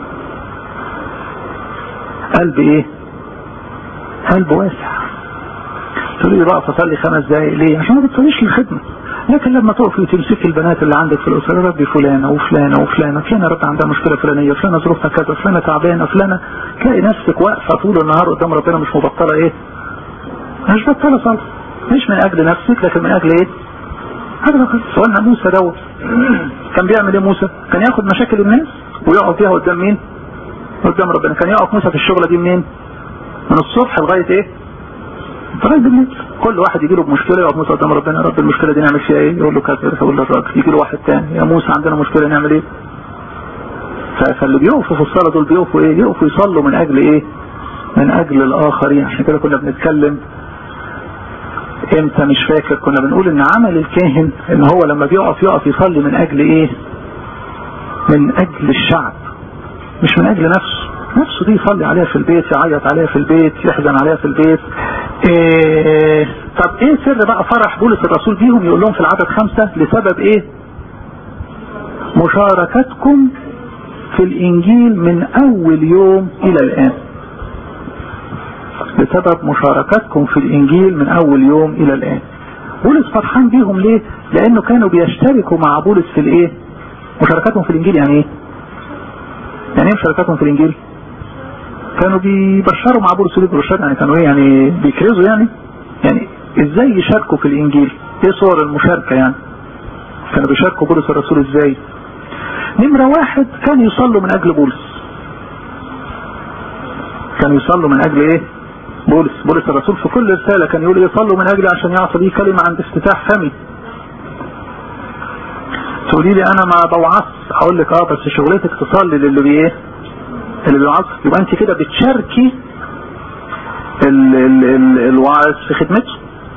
قلب ايه؟ قلب واسع. تقولي لي بقى فصلي خمس دقايق ليه؟ عشان ما بتصليش للخدمه. لكن لما تقفي وتمسكي البنات اللي عندك في الاسره، ربي فلانه وفلانه وفلانه، فلانه ربي عندها مشكله فلانيه، فلانه ظروفها كذا، فلانه تعبانه، فلانه، تلاقي نفسك واقفه طول النهار قدام ربنا مش مبطله ايه؟ مش مبطله صلاه. مش من اجل نفسك لكن من اجل ايه؟ هذا بقى سؤالنا. موسى دوت كان بيعمل ايه؟ موسى كان ياخد مشاكل الناس ويقف فيها قدام مين؟ قدام ربنا. كان يقف موسى في الشغله دي منين؟ من الصبح لغايه ايه؟ لغايه بالليل. كل واحد يجي له بمشكله يقف موسى قدام ربنا، يا رب المشكله دي نعمل فيها ايه؟ يقول له كذا، يقول للراجل. يجي له واحد ثاني، يا موسى عندنا مشكله نعمل ايه؟ فاللي بيقفوا في الصلاه دول بيقفوا ايه؟ يقفوا يصلوا من اجل ايه؟ من اجل الاخرين. عشان كده كنا بنتكلم امتى مش فاكر، كنا بنقول ان عمل الكاهن ان هو لما بيقف يقف يصلي من اجل ايه؟ من اجل الشعب، مش من اجل نفسه. نفسه دي يصلي عليها في البيت، يعيط عليها في البيت، يحزن عليها في البيت. إيه طب ايه سر بقى فرح بولس الرسول بيهم؟ يقول لهم في العدد خمسة لسبب ايه؟ مشاركتكم في الانجيل من اول يوم الى الان. بسبب مشاركتكم في الانجيل من اول يوم الى الان. بولس فرحان بيهم ليه؟ لانه كانوا بيشتركوا مع بولس في الايه؟ مشاركتهم في الانجيل. يعني ايه؟ يعني ايه مشاركتهم في الانجيل؟ كانوا بيبشروا مع بولس ويبشروا، يعني كانوا ايه؟ يعني بيكرزوا. يعني يعني ازاي يشاركوا في الانجيل؟ ايه صور المشاركه؟ يعني كانوا بيشاركوا بولس الرسول ازاي؟ نمره واحد كانوا يصلوا من اجل بولس. كانوا يصلوا من اجل ايه؟ بولس. بولس الرسول في كل رساله كان يقول يصلوا من اجلي عشان يعطي لي كلمه عند افتتاح فمي. تقولي لي انا ما بوعظ، اقول لك اه بس شغلتك تصلي للي بايه؟ اللي بيوعظ. يبقى انت كده بتشاركي ال ال ال الوعظ في خدمته.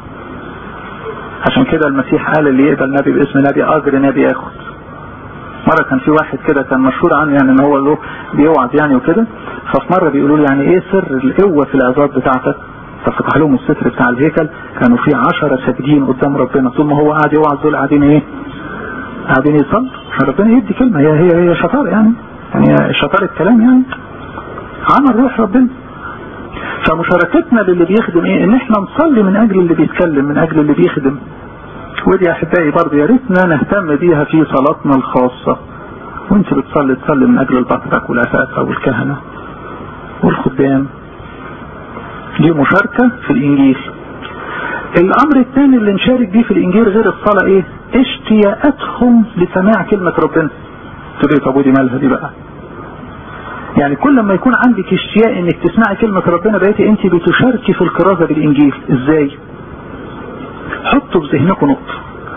عشان كده المسيح قال اللي يقبل نبي باسم نبي اجر نبي ياخد. مره كان في واحد كده كان مشهور عنه يعني ان هو له بيوعظ يعني وكده. ففي مره بيقولوا له يعني ايه سر القوه في العظات بتاعتك؟ ففتح لهم الستر بتاع الهيكل، كانوا في عشرة ساجدين قدام ربنا طول ما هو قاعد يوعظ، دول قاعدين ايه؟ قاعدين يصلوا عشان ربنا يدي كلمه. هي هي هي شطاره يعني، يعني شطاره الكلام يعني عمل روح ربنا. فمشاركتنا للي بيخدم ايه؟ ان احنا نصلي من اجل اللي بيتكلم، من اجل اللي بيخدم. ودي يا احبائي برضه يا ريتنا نهتم بيها في صلاتنا الخاصه. وانت بتصلي تصلي من اجل البطرك والاساتذه والكهنه والخدام. دي مشاركه في الانجيل. الامر الثاني اللي نشارك بيه في الانجيل غير الصلاه ايه؟ اشتياقاتهم لسماع كلمه ربنا. تقولي طب ودي مالها دي بقى؟ يعني كل ما يكون عندك اشتياق انك تسمعي كلمه ربنا بقيتي انت بتشاركي في الكرازه بالانجيل. ازاي؟ حطوا في ذهنكم نقطه.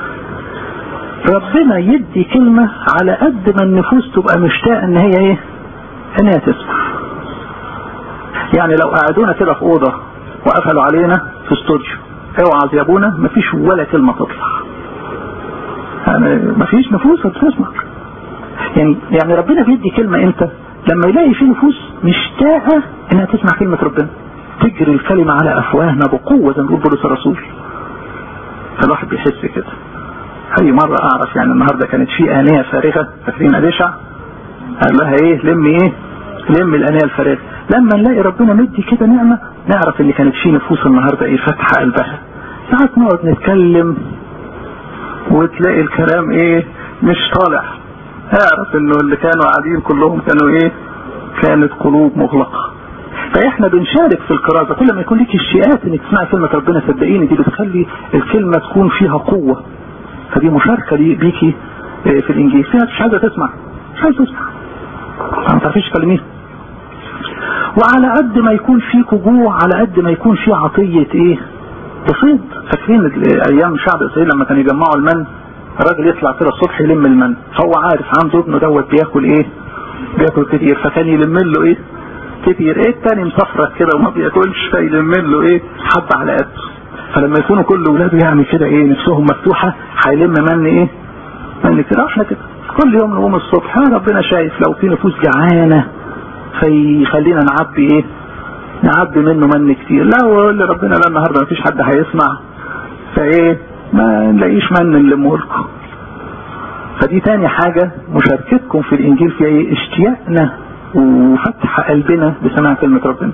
ربنا يدي كلمه على قد ما النفوس تبقى مشتاقه ان هي ايه؟ انها تسمع. يعني لو قعدونا كده في اوضه وقفلوا علينا في استوديو اوعظ يا ابونا مفيش ولا كلمه تطلع، يعني مفيش نفوس بتسمع. يعني يعني ربنا بيدي كلمه امتى؟ لما يلاقي في نفوس مشتاقه انها تسمع كلمه ربنا، تجري الكلمه على افواهنا بقوه زي ما بيقول بولس الرسول. فالواحد بيحس كده. اي مره اعرف يعني النهارده كانت في انيه فارغه، فاكرين أليشع قال لها ايه لم ايه لم الانيه الفارغه. لما نلاقي ربنا مدي كده نعمه نعرف ان كانت في نفوس النهارده ايه فاتحه قلبها. ساعات نقعد نتكلم وتلاقي الكلام ايه مش طالع، اعرف انه اللي كانوا قاعدين كلهم كانوا ايه كانت قلوب مغلقه. فاحنا بنشارك في الكرازه، كل ما يكون ليك اشتياقات انك تسمع كلمه ربنا صدقيني دي بتخلي الكلمه تكون فيها قوه. فدي مشاركه بيكي في الانجيل. في ناس مش عايزه تسمع مش عايزه تسمع ما تعرفيش تكلميه. وعلى قد ما يكون فيكوا جوع على قد ما يكون في عطيه ايه بسيط. فاكرين ايام شعب اسرائيل لما كانوا يجمعوا المن، الراجل يطلع كده الصبح يلم المن، فهو عارف عنده ابنه دوت بياكل ايه بياكل كتير، فكان يلم له ايه كتير. ايه التاني مصفرك كده وما بياكلش فيلم له ايه حبه على قده. فلما يكونوا كل اولاده يعمل كده ايه نفسهم مفتوحه هيلم من ايه من كده. احنا كده كل يوم نقوم الصبح ربنا شايف لو في نفوس جعانه فيخلينا نعبي ايه نعبي منه من كتير. لا ويقول لي ربنا لا النهارده مفيش حد هيسمع فايه ما نلاقيش من اللي مولكم. فدي تاني حاجه مشاركتكم في الانجيل في ايه اشتياقنا وفتح قلبنا بسماع كلمه ربنا.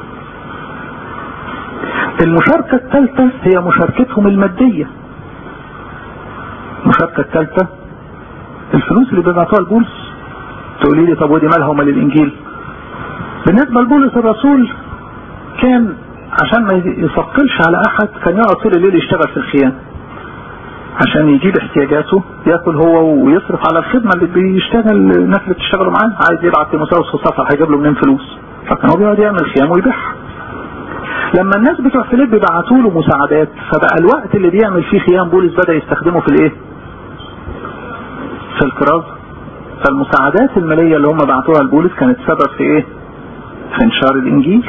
المشاركه الثالثه هي مشاركتهم الماديه. المشاركه الثالثه الفلوس اللي بيبعتوها لبولس. تقولي لي طب ودي مالها ومال الانجيل؟ بالنسبه لبولس الرسول كان عشان ما يثقلش على احد كان يقعد طول الليل يشتغل في الخيام عشان يجيب احتياجاته، ياكل هو ويصرف على الخدمه اللي بيشتغل الناس اللي بتشتغلوا معاه. عايز يبعت تيموثاوس في السفر هيجيب له منين فلوس؟ فكان هو بيقعد يعمل خيام ويبيعها. لما الناس بتوع فيليب بعتوا له مساعدات فبقى الوقت اللي بيعمل فيه خيام بولس بدا يستخدمه في الايه؟ في الكرازه. فالمساعدات الماليه اللي هم بعتوها لبولس كانت سبب في ايه؟ في انشار الانجيل.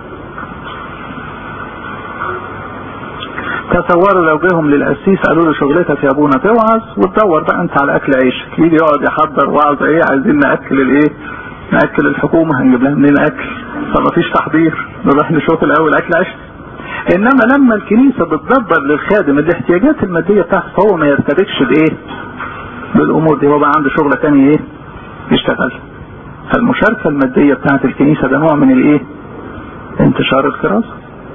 تصوروا لو جاهم للقسيس قالوا له شغلتك يا ابونا توعظ وتدور بقى انت على اكل عيشك، يجي يقعد يحضر وعظ ايه عايزين ناكل الايه ناكل الحكومه هنجيب لها منين اكل؟ فما فيش تحضير نروح نشوف الاول اكل عيش. انما لما الكنيسه بتدبر للخادم الاحتياجات الماديه بتاعته فهو ما يرتبكش بايه بالامور دي، هو بقى عنده شغله ثانيه ايه يشتغل. فالمشاركه الماديه بتاعت الكنيسه ده نوع من الايه انتشار الكرازه.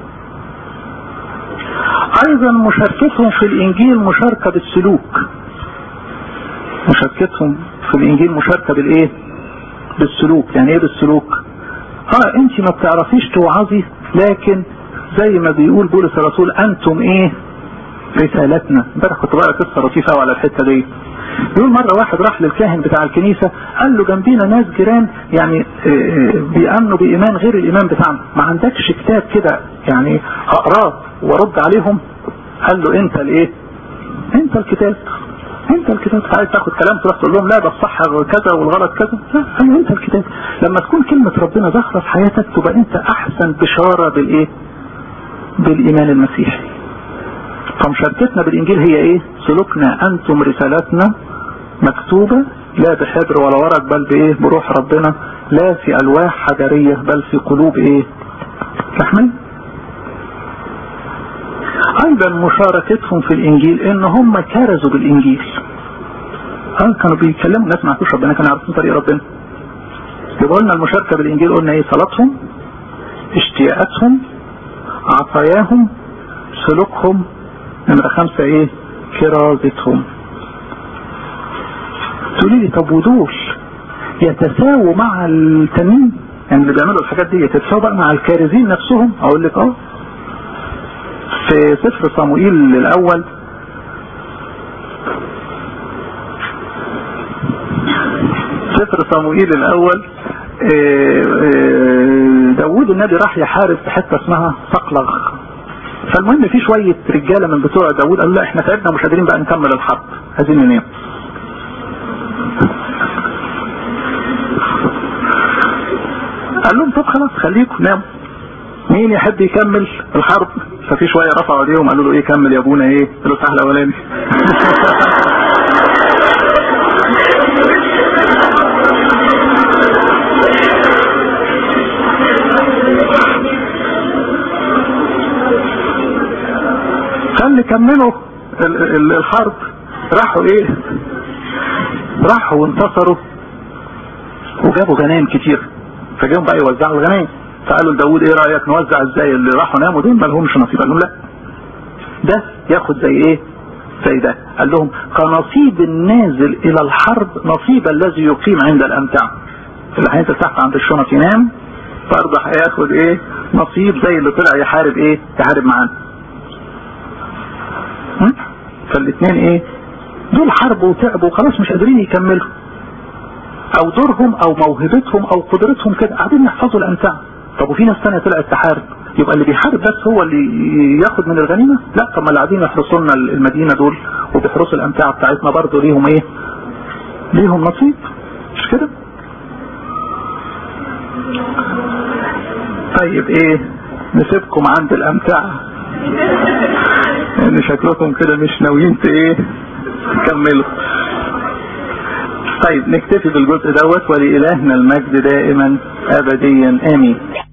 ايضا مشاركتهم في الانجيل مشاركة بالسلوك. مشاركتهم في الانجيل مشاركة بالايه بالسلوك. يعني ايه بالسلوك؟ اه انت ما بتعرفيش توعظي لكن زي ما بيقول بولس الرسول انتم ايه رسالتنا. امبارح كنت بقرا قصه لطيفه قوي على الحته دي. بيقول مره واحد راح للكاهن بتاع الكنيسه قال له جنبينا ناس جيران يعني بيامنوا بايمان غير الايمان بتاعنا، ما عندكش كتاب كده يعني اقراه وارد عليهم؟ قال له انت الايه انت الكتاب انت الكتاب. عايز تاخد كلام تروح تقول لهم لا ده الصح كذا والغلط كذا؟ لا ايوه انت الكتاب. لما تكون كلمه ربنا ظاهره في حياتك تبقى انت احسن بشاره بالايه بالايمان المسيحي. فمشاركتنا بالانجيل هي ايه؟ سلوكنا انتم رسالتنا مكتوبه لا بحبر ولا ورق بل بايه بروح ربنا، لا في الواح حجريه بل في قلوب ايه لحميه. ايضا مشاركتهم في الانجيل ان هم كرزوا بالانجيل. اه كانوا بيتكلموا الناس ما عرفوش ربنا كانوا عارفين طريق ربنا. يبقى قلنا المشاركه بالانجيل قلنا ايه؟ صلاتهم، اشتياقاتهم، عطاياهم، سلوكهم. نمرة خمسة ايه؟ كرازتهم. تقولي لي طب ودول يتساووا مع التانيين؟ يعني اللي بيعملوا الحاجات دي يتساووا بقى مع الكارزين نفسهم؟ اقول لك اه في سفر صموئيل الاول سفر صموئيل الاول داوود النبي راح يحارب في حته اسمها صقلغ. فالمهم في شويه رجاله من بتوع داوود قالوا لا احنا تعبنا مش قادرين بقى نكمل الحرب عايزين ننام. قال لهم طب خلاص خليكم ناموا. مين يحب يكمل الحرب؟ ففي شويه رفعوا عليهم قالوا له ايه كمل يا ابونا ايه؟ قالوا له سهل اولاني. خلي كملوا الحرب. راحوا ايه؟ راحوا وانتصروا وجابوا غنائم كتير، فجاهم بقى يوزعوا الغنائم. فقالوا لداود ايه رايك نوزع ازاي؟ اللي راحوا ناموا دول ما لهمش نصيب. قال لهم لا، ده ياخد زي ايه؟ زي ده. قال لهم كنصيب النازل الى الحرب نصيب الذي يقيم عند الامتعه. اللي هينزل تحت عند الشنط ينام برضه هياخد ايه؟ نصيب زي اللي طلع يحارب ايه؟ يحارب معانا. فالاثنين ايه؟ دول حربوا وتعبوا خلاص مش قادرين يكملوا، او دورهم او موهبتهم او قدرتهم كده قاعدين يحفظوا الامتعه. طب وفي ناس ثانيه طلعت تحارب، يبقى اللي بيحارب بس هو اللي ياخد من الغنيمه؟ لا، طب ما اللي قاعدين يحرسوا لنا المدينه دول وبيحرسوا الامتعه بتاعتنا برضه ليهم ايه؟ ليهم نصيب، مش كده؟ طيب ايه؟ نسيبكم عند الامتعه ان يعني شكلكم كده مش ناويين ايه تكملوا. طيب نكتفي بالجزء دوت، ولإلهنا المجد دائما ابديا امين.